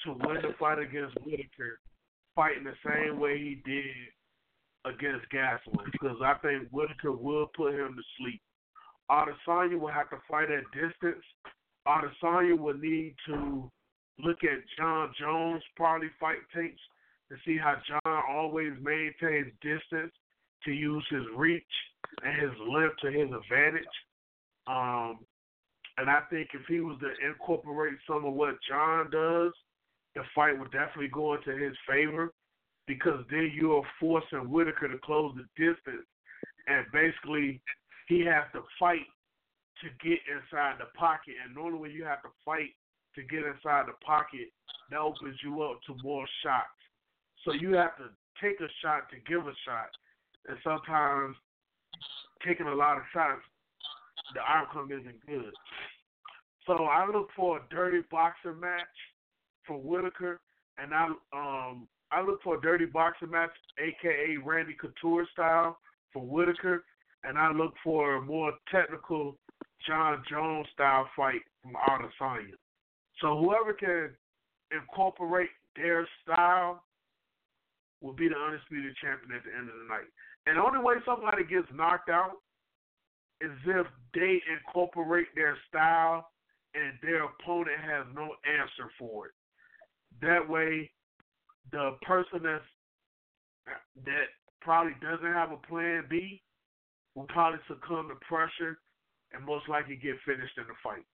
to win the fight against Whitaker, fighting the same way he did against Gastelum, because I think Whitaker will put him to sleep. Adesanya will have to fight at distance. Adesanya will need to look at John Jones' probably fight tapes to see how John always maintains distance to use his reach and his length to his advantage. Um, and I think if he was to incorporate some of what John does, the fight would definitely go into his favor, because then you are forcing Whitaker to close the distance, and basically he has to fight to get inside the pocket. And normally when you have to fight to get inside the pocket, that opens you up to more shots. So you have to take a shot to give a shot. And sometimes taking a lot of shots, the outcome isn't good. So I look for a dirty boxing match for Whitaker, and I um I look for a dirty boxing match, aka Randy Couture style, for Whitaker, and I look for a more technical John Jones style fight from Adesanya. So whoever can incorporate their style will be the undisputed champion at the end of the night. And the only way somebody gets knocked out is if they incorporate their style and their opponent has no answer for it. That way, the person that's, that probably doesn't have a plan B will probably succumb to pressure and most likely get finished in the fight.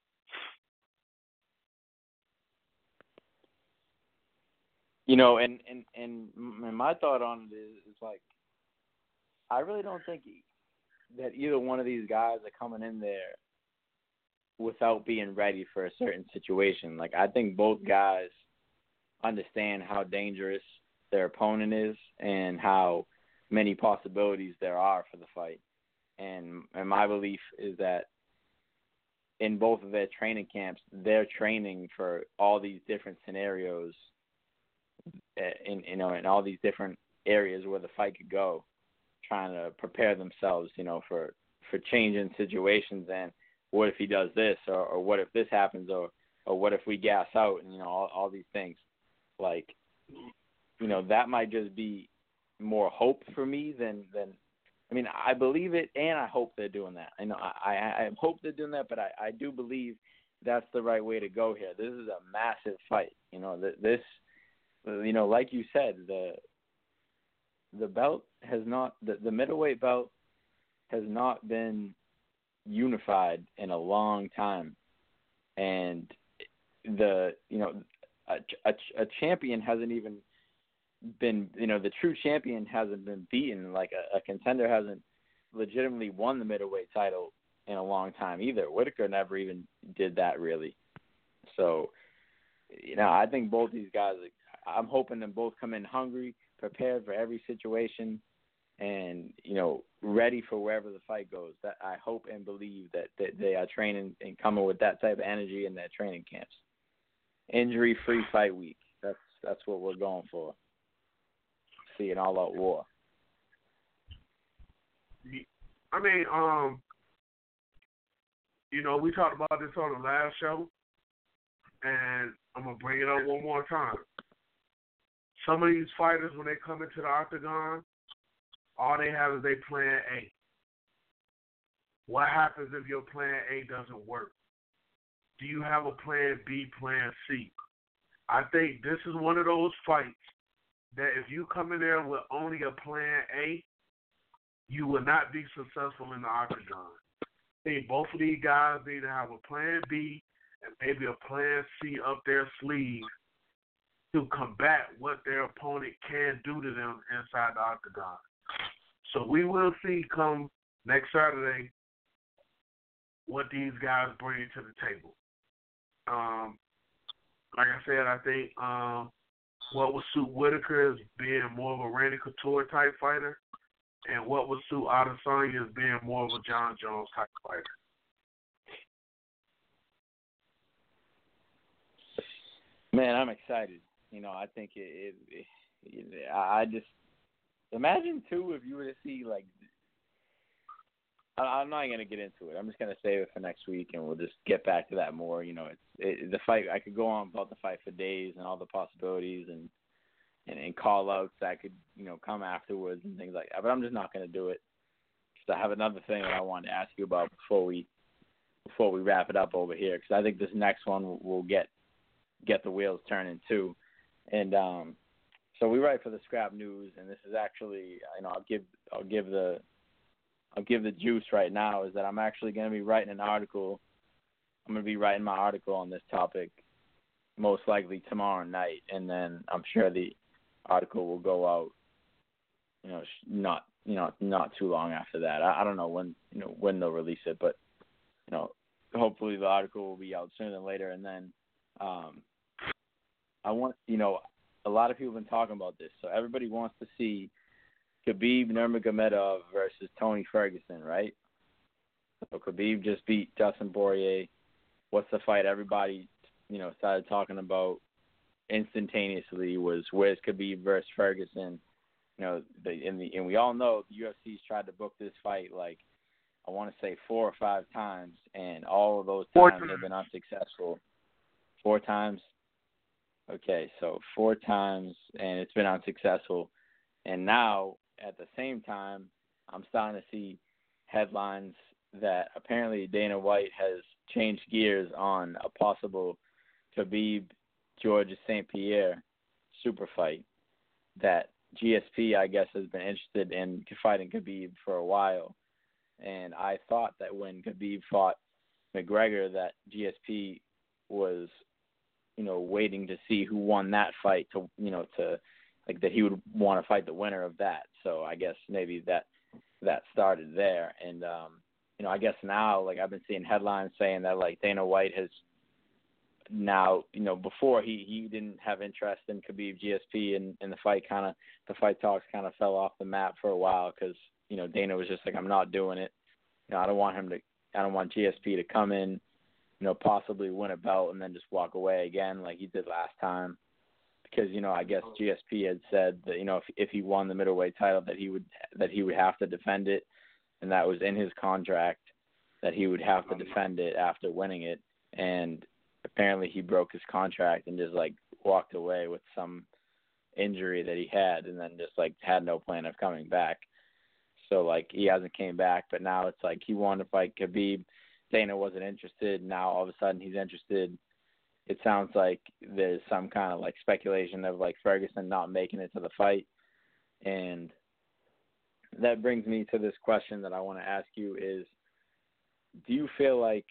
You know, and, and, and my thought on it is, is like, I really don't think that either one of these guys are coming in there without being ready for a certain situation. Like, I think both guys understand how dangerous their opponent is and how many possibilities there are for the fight. And, and my belief is that in both of their training camps, they're training for all these different scenarios in, you know, in all these different areas where the fight could go, trying to prepare themselves, you know, for, for changing situations and what if he does this, or, or what if this happens, or, or what if we gas out, and, you know, all, all these things. Like, you know, that might just be more hope for me than, than I mean, I believe it, and I hope they're doing that. I know I, I, I hope they're doing that, but I, I do believe that's the right way to go here. This is a massive fight. You know, this, you know, like you said, the the belt has not, the, the middleweight belt has not been unified in a long time, and the, you know, a, a, a champion hasn't even been, you know, the true champion hasn't been beaten. Like a, a contender hasn't legitimately won the middleweight title in a long time either. Whitaker never even did that really. So, you know, I think both these guys, I'm hoping them both come in hungry, prepared for every situation, and, you know, ready for wherever the fight goes. That I hope and believe that, that they are training and coming with that type of energy in their training camps. Injury-free fight week. That's that's what we're going for. See an all-out war. I mean, um, you know, we talked about this on the last show, and I'm gonna bring it up one more time. Some of these fighters, when they come into the octagon, all they have is their plan A. What happens if your plan A doesn't work? Do you have a plan B, plan C? I think this is one of those fights that if you come in there with only a plan A, you will not be successful in the octagon. I think both of these guys need to have a plan B and maybe a plan C up their sleeve to combat what their opponent can do to them inside the octagon. So we will see come next Saturday what these guys bring to the table. Um, like I said, I think um, what would suit Whitaker is being more of a Randy Couture type fighter, and what would suit Adesanya is being more of a John Jones type fighter. Man, I'm excited. You know, I think it, it, it I just imagine too if you were to see like I, I'm not gonna get into it. I'm just gonna save it for next week, and we'll just get back to that more. You know, it's it, the fight. I could go on about the fight for days and all the possibilities and, and and call outs that could you know come afterwards and things like that. But I'm just not gonna do it. Just I have another thing that I wanted to ask you about before we before we wrap it up over here, because I think this next one will, will get get the wheels turning too. And um, so we write for the Scrap News, and this is actually you know I'll give I'll give the I'll give the juice right now is that I'm actually going to be writing an article. I'm going to be writing my article on this topic most likely tomorrow night, and then I'm sure the article will go out, you know, not you know not too long after that. I, I don't know when you know when they'll release it, but you know, hopefully the article will be out sooner than later. And then um, I want you know a lot of people have been talking about this, so everybody wants to see Khabib Nurmagomedov versus Tony Ferguson, right? So Khabib just beat Dustin Poirier. What's the fight everybody, you know, started talking about instantaneously was where's Khabib versus Ferguson? You know, the, in the and we all know the U F C's tried to book this fight like I want to say four or five times, and all of those times have been unsuccessful. Four times. Okay, so four times, and it's been unsuccessful. And now, at the same time, I'm starting to see headlines that apparently Dana White has changed gears on a possible Khabib Georges Saint Pierre super fight that G S P, I guess, has been interested in fighting Khabib for a while. And I thought that when Khabib fought McGregor that G S P was, you know, waiting to see who won that fight to, you know, to like that he would want to fight the winner of that. So I guess maybe that that started there. And, um, you know, I guess now, like I've been seeing headlines saying that like Dana White has now, you know, before he, he didn't have interest in Khabib G S P and, and the fight kind of, the fight talks kind of fell off the map for a while because, you know, Dana was just like, I'm not doing it. You know, I don't want him to, I don't want G S P to come in, you know, possibly win a belt and then just walk away again like he did last time. Because, you know, I guess G S P had said that, you know, if if he won the middleweight title that he would that he would have to defend it, and that was in his contract that he would have to defend it after winning it. And apparently he broke his contract and just like walked away with some injury that he had, and then just like had no plan of coming back. So like he hasn't came back, but now it's like he wanted to fight Khabib. Dana wasn't interested. Now all of a sudden he's interested. It sounds like there's some kind of like speculation of like Ferguson not making it to the fight. And that brings me to this question that I want to ask you is, do you feel like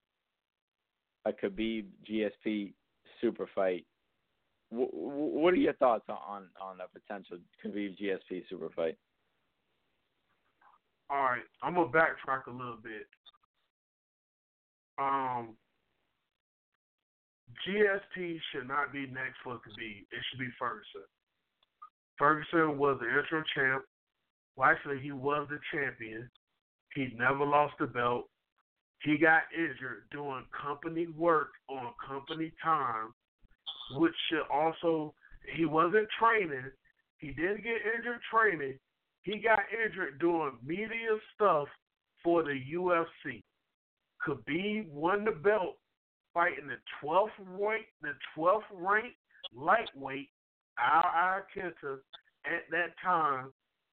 a Khabib G S P super fight, w- w- what are your thoughts on, on a potential Khabib G S P super fight? All right, I'm going to backtrack a little bit. Um, G S P should not be next for Khabib. It should be Ferguson. Ferguson was the interim champ. Well, actually, he was the champion. He never lost the belt. He got injured doing company work on company time, which should also, he wasn't training. He didn't get injured training. He got injured doing media stuff for the U F C. Khabib won the belt fighting the twelfth rank, the twelfth ranked lightweight Al Iaquinta at that time.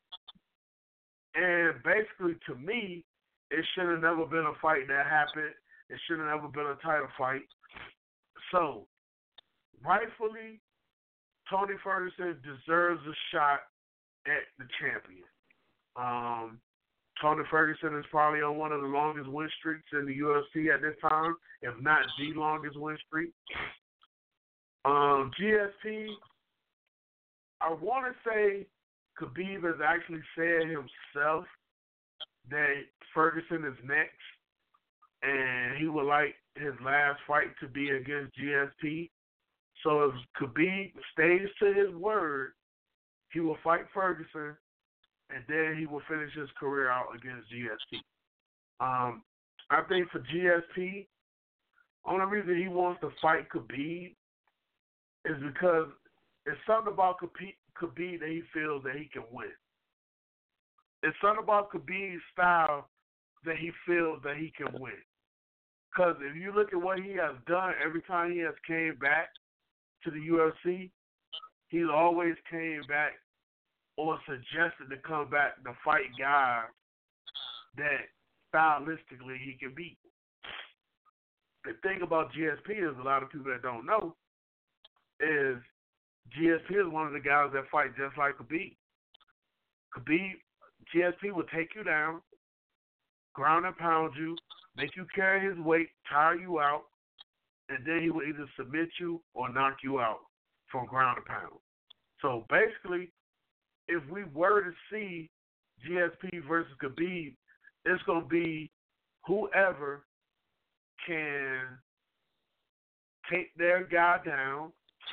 And basically, to me, it should have never been a fight that happened. It should have never been a title fight. So, rightfully, Tony Ferguson deserves a shot at the champion. Um, Tony Ferguson is probably on one of the longest win streaks in the U F C at this time, if not the longest win streak. Um, G S P, I want to say Khabib has actually said himself that Ferguson is next, and he would like his last fight to be against G S P. So if Khabib stays to his word, he will fight Ferguson, and then he will finish his career out against G S P. Um, I think for G S P, only reason he wants to fight Khabib is because it's something about Khabib that he feels that he can win. It's something about Khabib's style that he feels that he can win. Because if you look at what he has done every time he has came back to the U F C, he's always came back or suggested to come back to fight guys that stylistically he can beat. The thing about G S P is a lot of people that don't know is G S P is one of the guys that fight just like Khabib. Khabib, G S P will take you down, ground and pound you, make you carry his weight, tire you out, and then he will either submit you or knock you out from ground and pound. So basically, if we were to see G S P versus Khabib, it's going to be whoever can take their guy down,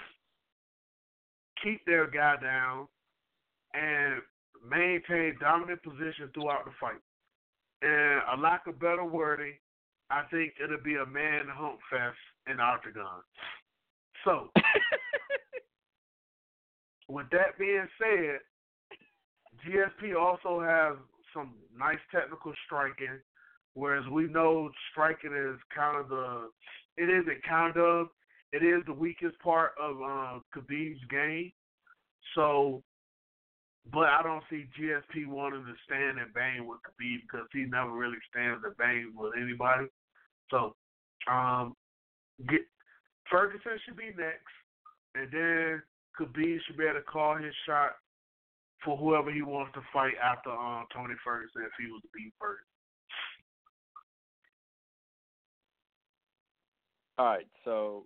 keep their guy down, and maintain dominant position throughout the fight. And a lack of better wording, I think it'll be a man hump fest in the octagon. So, with that being said, G S P also has some nice technical striking, whereas we know striking is kind of the, it isn't kind of, it is the weakest part of uh, Khabib's game. So, but I don't see G S P wanting to stand and bang with Khabib because he never really stands and bangs with anybody. So, um, get, Ferguson should be next, and then Khabib should be able to call his shot for whoever he wants to fight after um, Tony Ferguson if he was to beat Ferguson. All right, so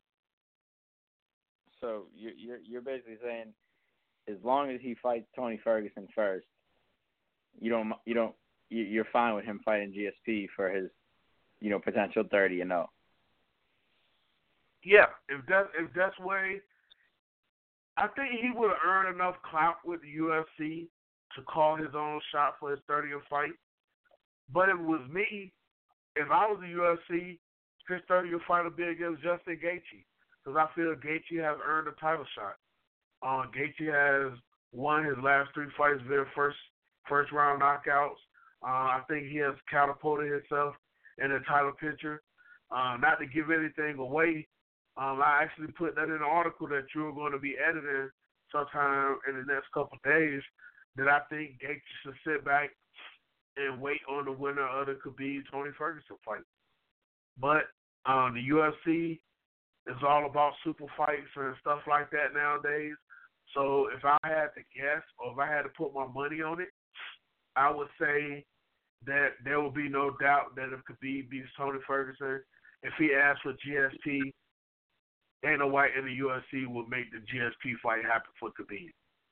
so you're you're, you're basically saying as long as he fights Tony Ferguson first, you don't you don't you're fine with him fighting G S P for his, you know, potential thirty and oh. Yeah, if that if that's way, I think he would have earned enough clout with the U F C to call his own shot for his thirtieth fight. But if it was me, if I was the U F C, his thirtieth fight would be against Justin Gaethje, because I feel Gaethje has earned a title shot. Uh, Gaethje has won his last three fights via first first round knockouts. Uh, I think he has catapulted himself in the title picture. Uh, not to give anything away, um, I actually put that in an article that you're going to be editing sometime in the next couple of days, that I think Gaethje should sit back and wait on the winner of the Khabib-Tony Ferguson fight. But um, the U F C is all about super fights and stuff like that nowadays. So if I had to guess, or if I had to put my money on it, I would say that there will be no doubt that if Khabib beats Tony Ferguson, if he asks for G S P, Dana White and the U F C will make the G S P fight happen for Khabib.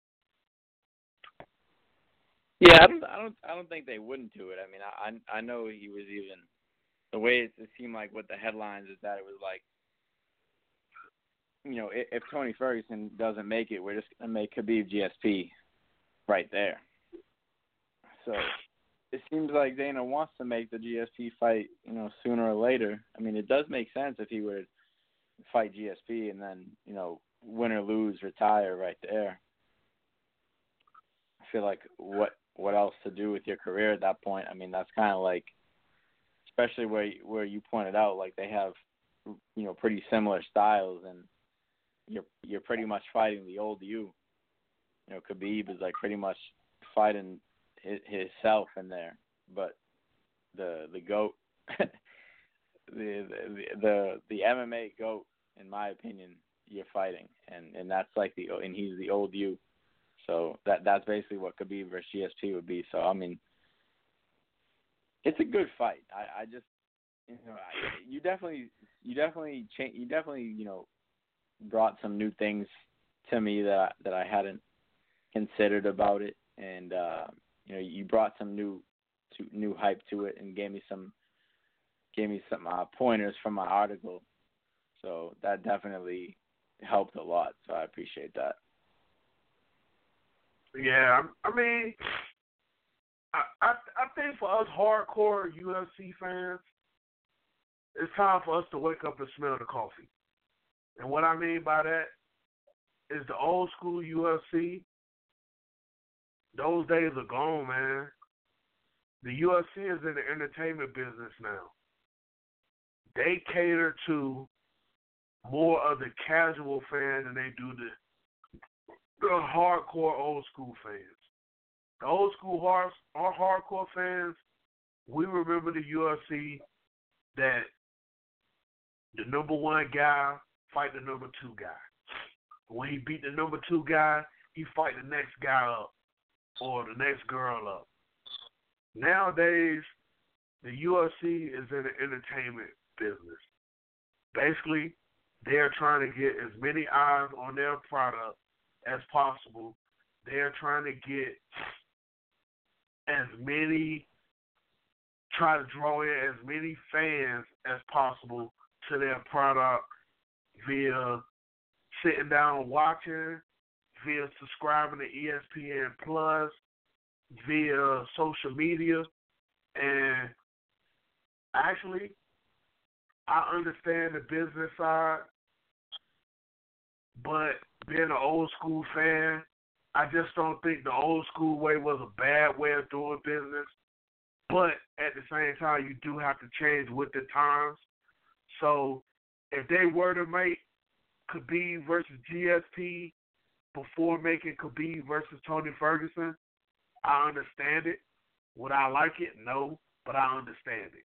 Yeah, I don't, I don't, I don't think they wouldn't do it. I mean, I, I know he was even the way it seemed like with the headlines is that it was like, you know, if, if Tony Ferguson doesn't make it, we're just gonna make Khabib G S P right there. So it seems like Dana wants to make the G S P fight, you know, sooner or later. I mean, it does make sense if he would fight G S P and then, you know, win or lose, retire right there. I feel like what what else to do with your career at that point? I mean, that's kind of like, especially where where you pointed out, like they have, you know, pretty similar styles, and you're you're pretty much fighting the old you. You know, Khabib is like pretty much fighting his, himself in there, but the the goat, the, the the the M M A goat, in my opinion, you're fighting, and and that's like the and he's the old you. So that that's basically what Khabib versus G S P would be. So I mean, it's a good fight. I, I just, you know, I, you definitely, you definitely, cha- you definitely, you know, brought some new things to me that that I hadn't considered about it, and uh, you know, you brought some new, to, new hype to it, and gave me some, gave me some uh, pointers from my article. So that definitely helped a lot. So I appreciate that. Yeah, I mean, I, I I think for us hardcore U F C fans, it's time for us to wake up and smell the coffee. And what I mean by that is the old school U F C, those days are gone, man. the U F C is in the entertainment business now. They cater to more of the casual fans than they do the, the hardcore old school fans. The old school hard, our hardcore fans, we remember the U F C that the number one guy fight the number two guy. When he beat the number two guy, he fight the next guy up or the next girl up. Nowadays, the U F C is in the entertainment business. Basically, they're trying to get as many eyes on their product as possible. They're trying to get as many, try to draw in as many fans as possible to their product via sitting down and watching, via subscribing to E S P N Plus, via social media. And actually, I understand the business side, but being an old school fan, I just don't think the old school way was a bad way of doing business. But at the same time, you do have to change with the times. So if they were to make Khabib versus G S P before making Khabib versus Tony Ferguson, I understand it. Would I like it? No, but I understand it.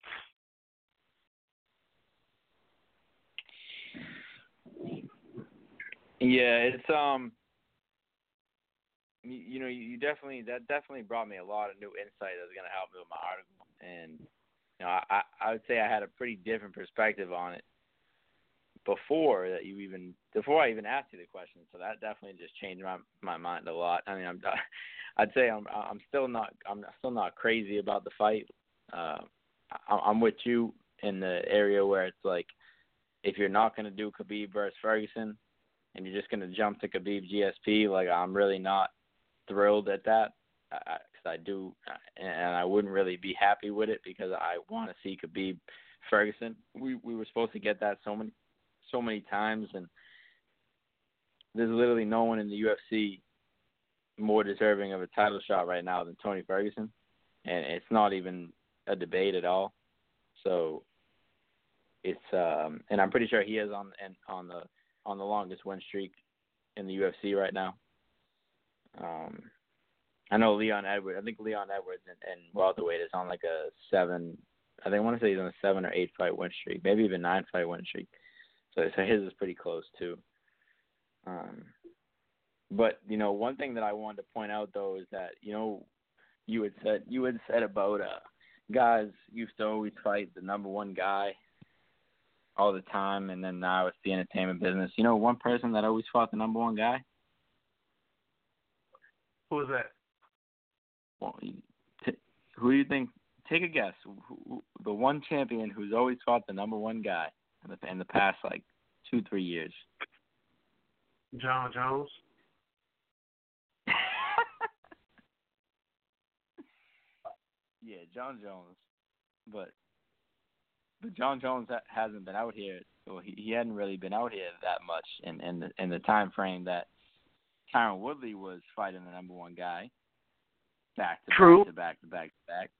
Yeah, it's um, you, you know, you definitely that definitely brought me a lot of new insight that's gonna help me with my article, and you know, I I would say I had a pretty different perspective on it before that you even before I even asked you the question, so that definitely just changed my my mind a lot. I mean, I'm I'd say I'm I'm still not I'm still not crazy about the fight. Uh, I'm with you in the area where it's like if you're not gonna do Khabib versus Ferguson, and you're just going to jump to Khabib G S P, like, I'm really not thrilled at that, because I, I do, and I wouldn't really be happy with it because I want to see Khabib Ferguson. We we were supposed to get that so many so many times, and there's literally no one in the U F C more deserving of a title shot right now than Tony Ferguson, and it's not even a debate at all. So it's, um, and I'm pretty sure he is on on the on the longest win streak in the U F C right now. Um, I know Leon Edwards. I think Leon Edwards and, and welterweight is on like a seven. I think I want to say he's on a seven or eight fight win streak, maybe even nine fight win streak. So, so his is pretty close too. Um, but you know, one thing that I wanted to point out though is that you know, you had said you had said about uh, guys used to always fight the number one guy all the time, and then now it's the entertainment business. You know, one person that always fought the number one guy? Who was that? Well, t- who do you think? Take a guess. Who, who, the one champion who's always fought the number one guy in the, in the past, like, two, three years. John Jones. Yeah, John Jones. But But John Jones hasn't been out here. Well, he, he hadn't really been out here that much in, in the in the time frame that Tyron Woodley was fighting the number one guy, back to True. back to back to back to back.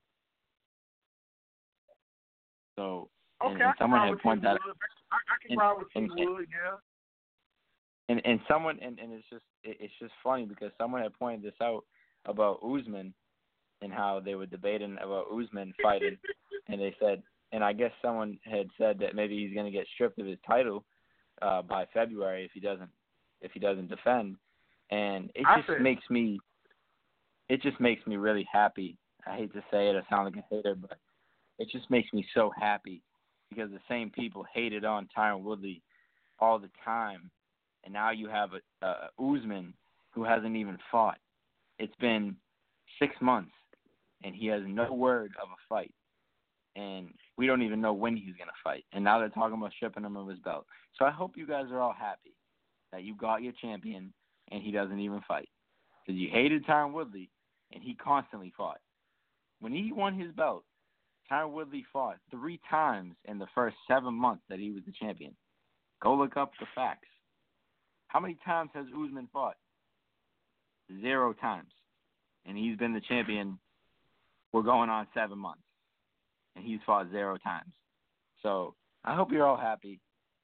So, okay, and, and someone had pointed that. I, I can ride with T Wood, yeah. And and someone and, and it's just it, it's just funny because someone had pointed this out about Usman and how they were debating about Usman fighting, and they said. And I guess someone had said that maybe he's going to get stripped of his title uh, by February if he doesn't if he doesn't defend. And it just I makes me it just makes me really happy. I hate to say it, I sound like a hater, but it just makes me so happy because the same people hated on Tyron Woodley all the time, and now you have a, a Usman who hasn't even fought. It's been six months, and he has no word of a fight. And we don't even know when he's going to fight. And now they're talking about stripping him of his belt. So I hope you guys are all happy that you got your champion and he doesn't even fight. Because you hated Tyron Woodley, and he constantly fought. When he won his belt, Tyron Woodley fought three times in the first seven months that he was the champion. Go look up the facts. How many times has Usman fought? Zero times. And he's been the champion we're going on seven months, and he's fought zero times. So I hope you're all happy,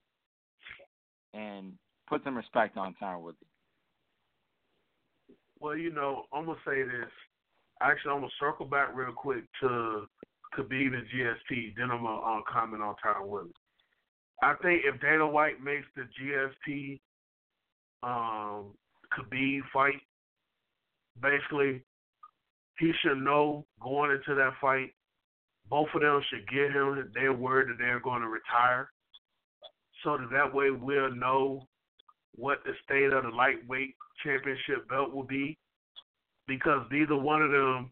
and put some respect on Tyron Woodley. Well, you know, I'm going to say this. Actually, I'm going to circle back real quick to Khabib and G S P. Then I'm going to um, comment on Tyron Woodley. I think if Dana White makes the G S P um, Khabib fight, basically, he should know going into that fight, both of them should give him their word that they're going to retire, so that that way we'll know what the state of the lightweight championship belt will be, because neither one of them,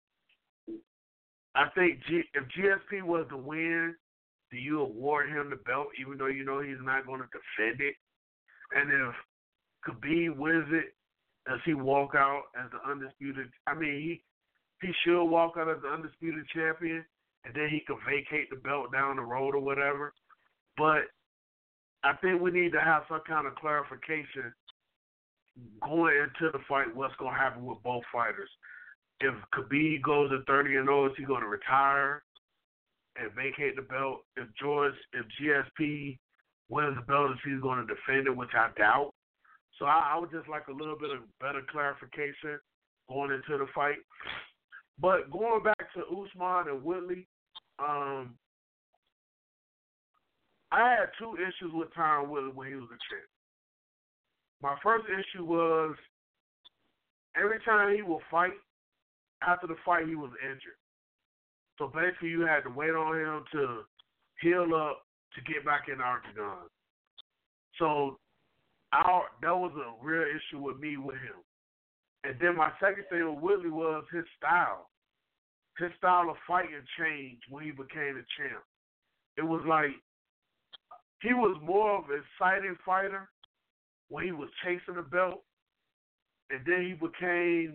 I think G, if G S P was to win, do you award him the belt even though you know he's not going to defend it? And if Khabib wins it, does he walk out as the undisputed? I mean, he he should walk out as the undisputed champion, and then he could vacate the belt down the road or whatever. But I think we need to have some kind of clarification going into the fight what's going to happen with both fighters. If Khabib goes to thirty and oh, is he going to retire and vacate the belt? If George, if G S P wins the belt, is he going to defend it, which I doubt. So I, I would just like a little bit of better clarification going into the fight. But going back to Usman and Woodley, um, I had two issues with Tyron Woodley when he was a champ. My first issue was every time he would fight, after the fight he was injured. So basically you had to wait on him to heal up to get back in the octagon. So our, that was a real issue with me with him. And then my second thing with Woodley was his style. His style of fighting changed when he became a champ. It was like he was more of an exciting fighter when he was chasing the belt, and then he became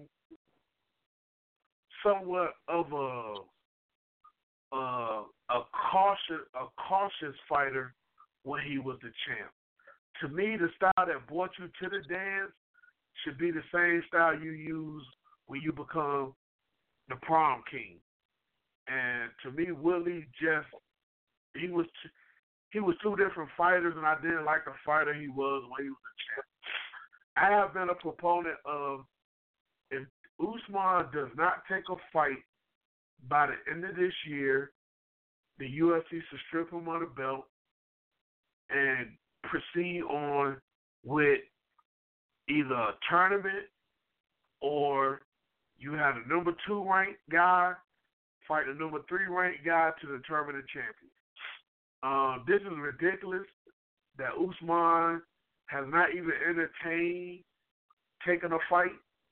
somewhat of a uh, a cautious a cautious fighter when he was the champ. To me, the style that brought you to the dance should be the same style you use when you become the prom king. And to me, Woodley just he was he was two different fighters, and I didn't like the fighter he was when he was a champ. I have been a proponent of if Usman does not take a fight by the end of this year, the U F C should strip him of the belt and proceed on with either a tournament or you have the number two ranked guy fight the number three ranked guy to determine the champion. Um, this is ridiculous that Usman has not even entertained taking a fight.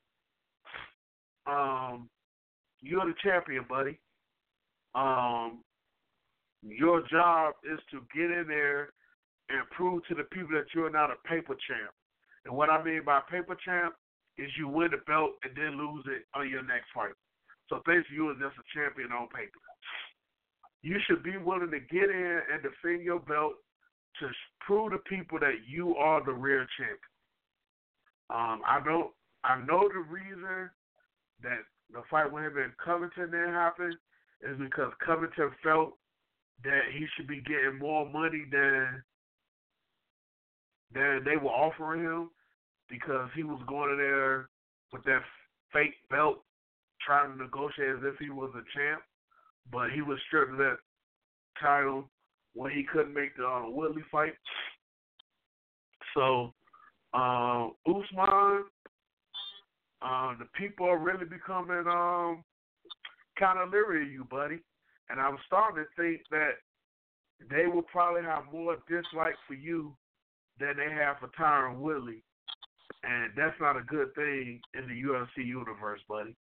Um, you're the champion, buddy. Um, your job is to get in there and prove to the people that you're not a paper champ. And what I mean by paper champ is you win the belt and then lose it on your next fight. So basically, you are just a champion on paper. You should be willing to get in and defend your belt to prove to people that you are the real champion. Um, I don't. I know the reason that the fight with him and Covington didn't happen is because Covington felt that he should be getting more money than than they were offering him because he was going in there with that fake belt trying to negotiate as if he was a champ, but he was stripped of that title when he couldn't make the uh, Woodley fight. So, uh, Usman, uh, the people are really becoming um, kind of leery of you, buddy. And I'm starting to think that they will probably have more dislike for you than they have for Tyron Woodley. And that's not a good thing in the U F C universe, buddy.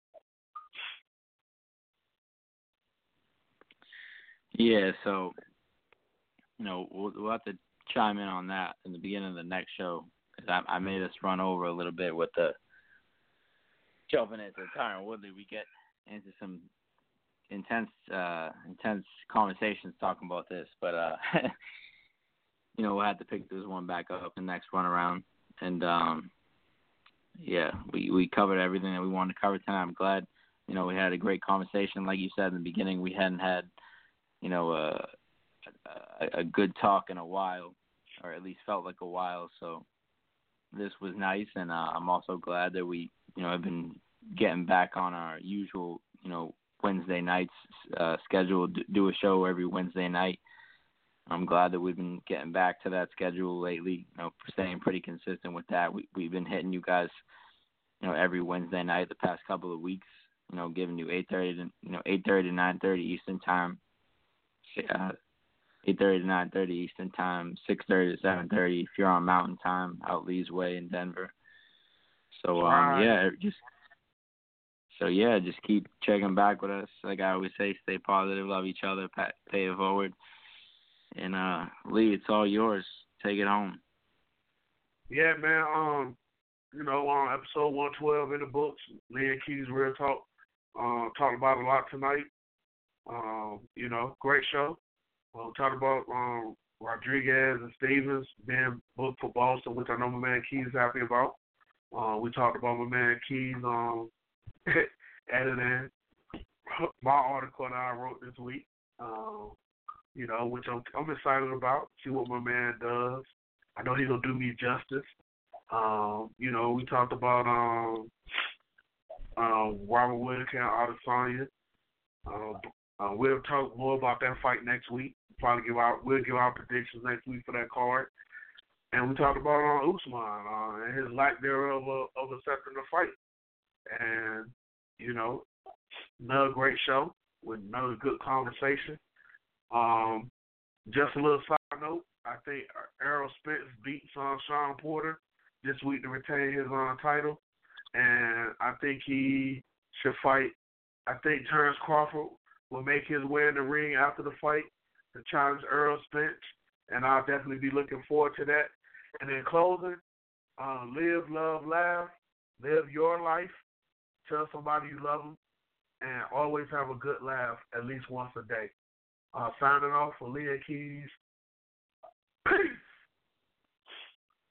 Yeah, so, you know, we'll, we'll have to chime in on that in the beginning of the next show because I, I made us run over a little bit with the jumping into Tyron Woodley. We get into some intense, uh, intense conversations talking about this, but uh, you know, we'll have to pick this one back up the next run around. And um, yeah, we we covered everything that we wanted to cover tonight. I'm glad you know, we had a great conversation. Like you said in the beginning, we hadn't had, you know, a, a, a good talk in a while, or at least felt like a while. So this was nice, and uh, I'm also glad that we, you know, have been getting back on our usual, you know, Wednesday nights uh, schedule, do a show every Wednesday night. I'm glad that we've been getting back to that schedule lately, you know, staying pretty consistent with that. We, we've been hitting you guys, you know, every Wednesday night the past couple of weeks, you know, giving you eight thirty to, you know, eight thirty to nine thirty Eastern time, uh, eight thirty to nine thirty Eastern time, six thirty to seven thirty if you're on Mountain Time out Lee's Way in Denver. So, um, right. yeah, just So, yeah, just keep checking back with us. Like I always say, stay positive, love each other, pay it forward. And, uh, Lee, it's all yours. Take it home. Yeah, man. Um, you know, on episode one twelve in the books, Lee and Keys Real Talk, uh, talked about a lot tonight. Um, you know, great show. Uh, we talked about um, Rodriguez and Stevens being booked for Boston, which I know my man Keys is happy about. Uh, we talked about my man Keys um, editing my article that I wrote this week. Um, you know, which I'm, I'm excited about. See what my man does. I know he's gonna do me justice. Um, you know, we talked about um, um, Robert Whittaker and Adesanya. Uh, uh, we'll talk more about that fight next week. Probably give out. We'll give our predictions next week for that card. And we talked about uh, Usman uh, and his lack thereof of, of accepting the fight. And you know, another great show with another good conversation. Um, just a little side note, I think Errol Spence beat uh, Sean Porter this week to retain his uh, title, and I think he should fight. I think Terrence Crawford will make his way in the ring after the fight to challenge Errol Spence, and I'll definitely be looking forward to that. And in closing, uh, live, love, laugh, live your life, tell somebody you love them, and always have a good laugh at least once a day. Uh, signing off for Leah Keys,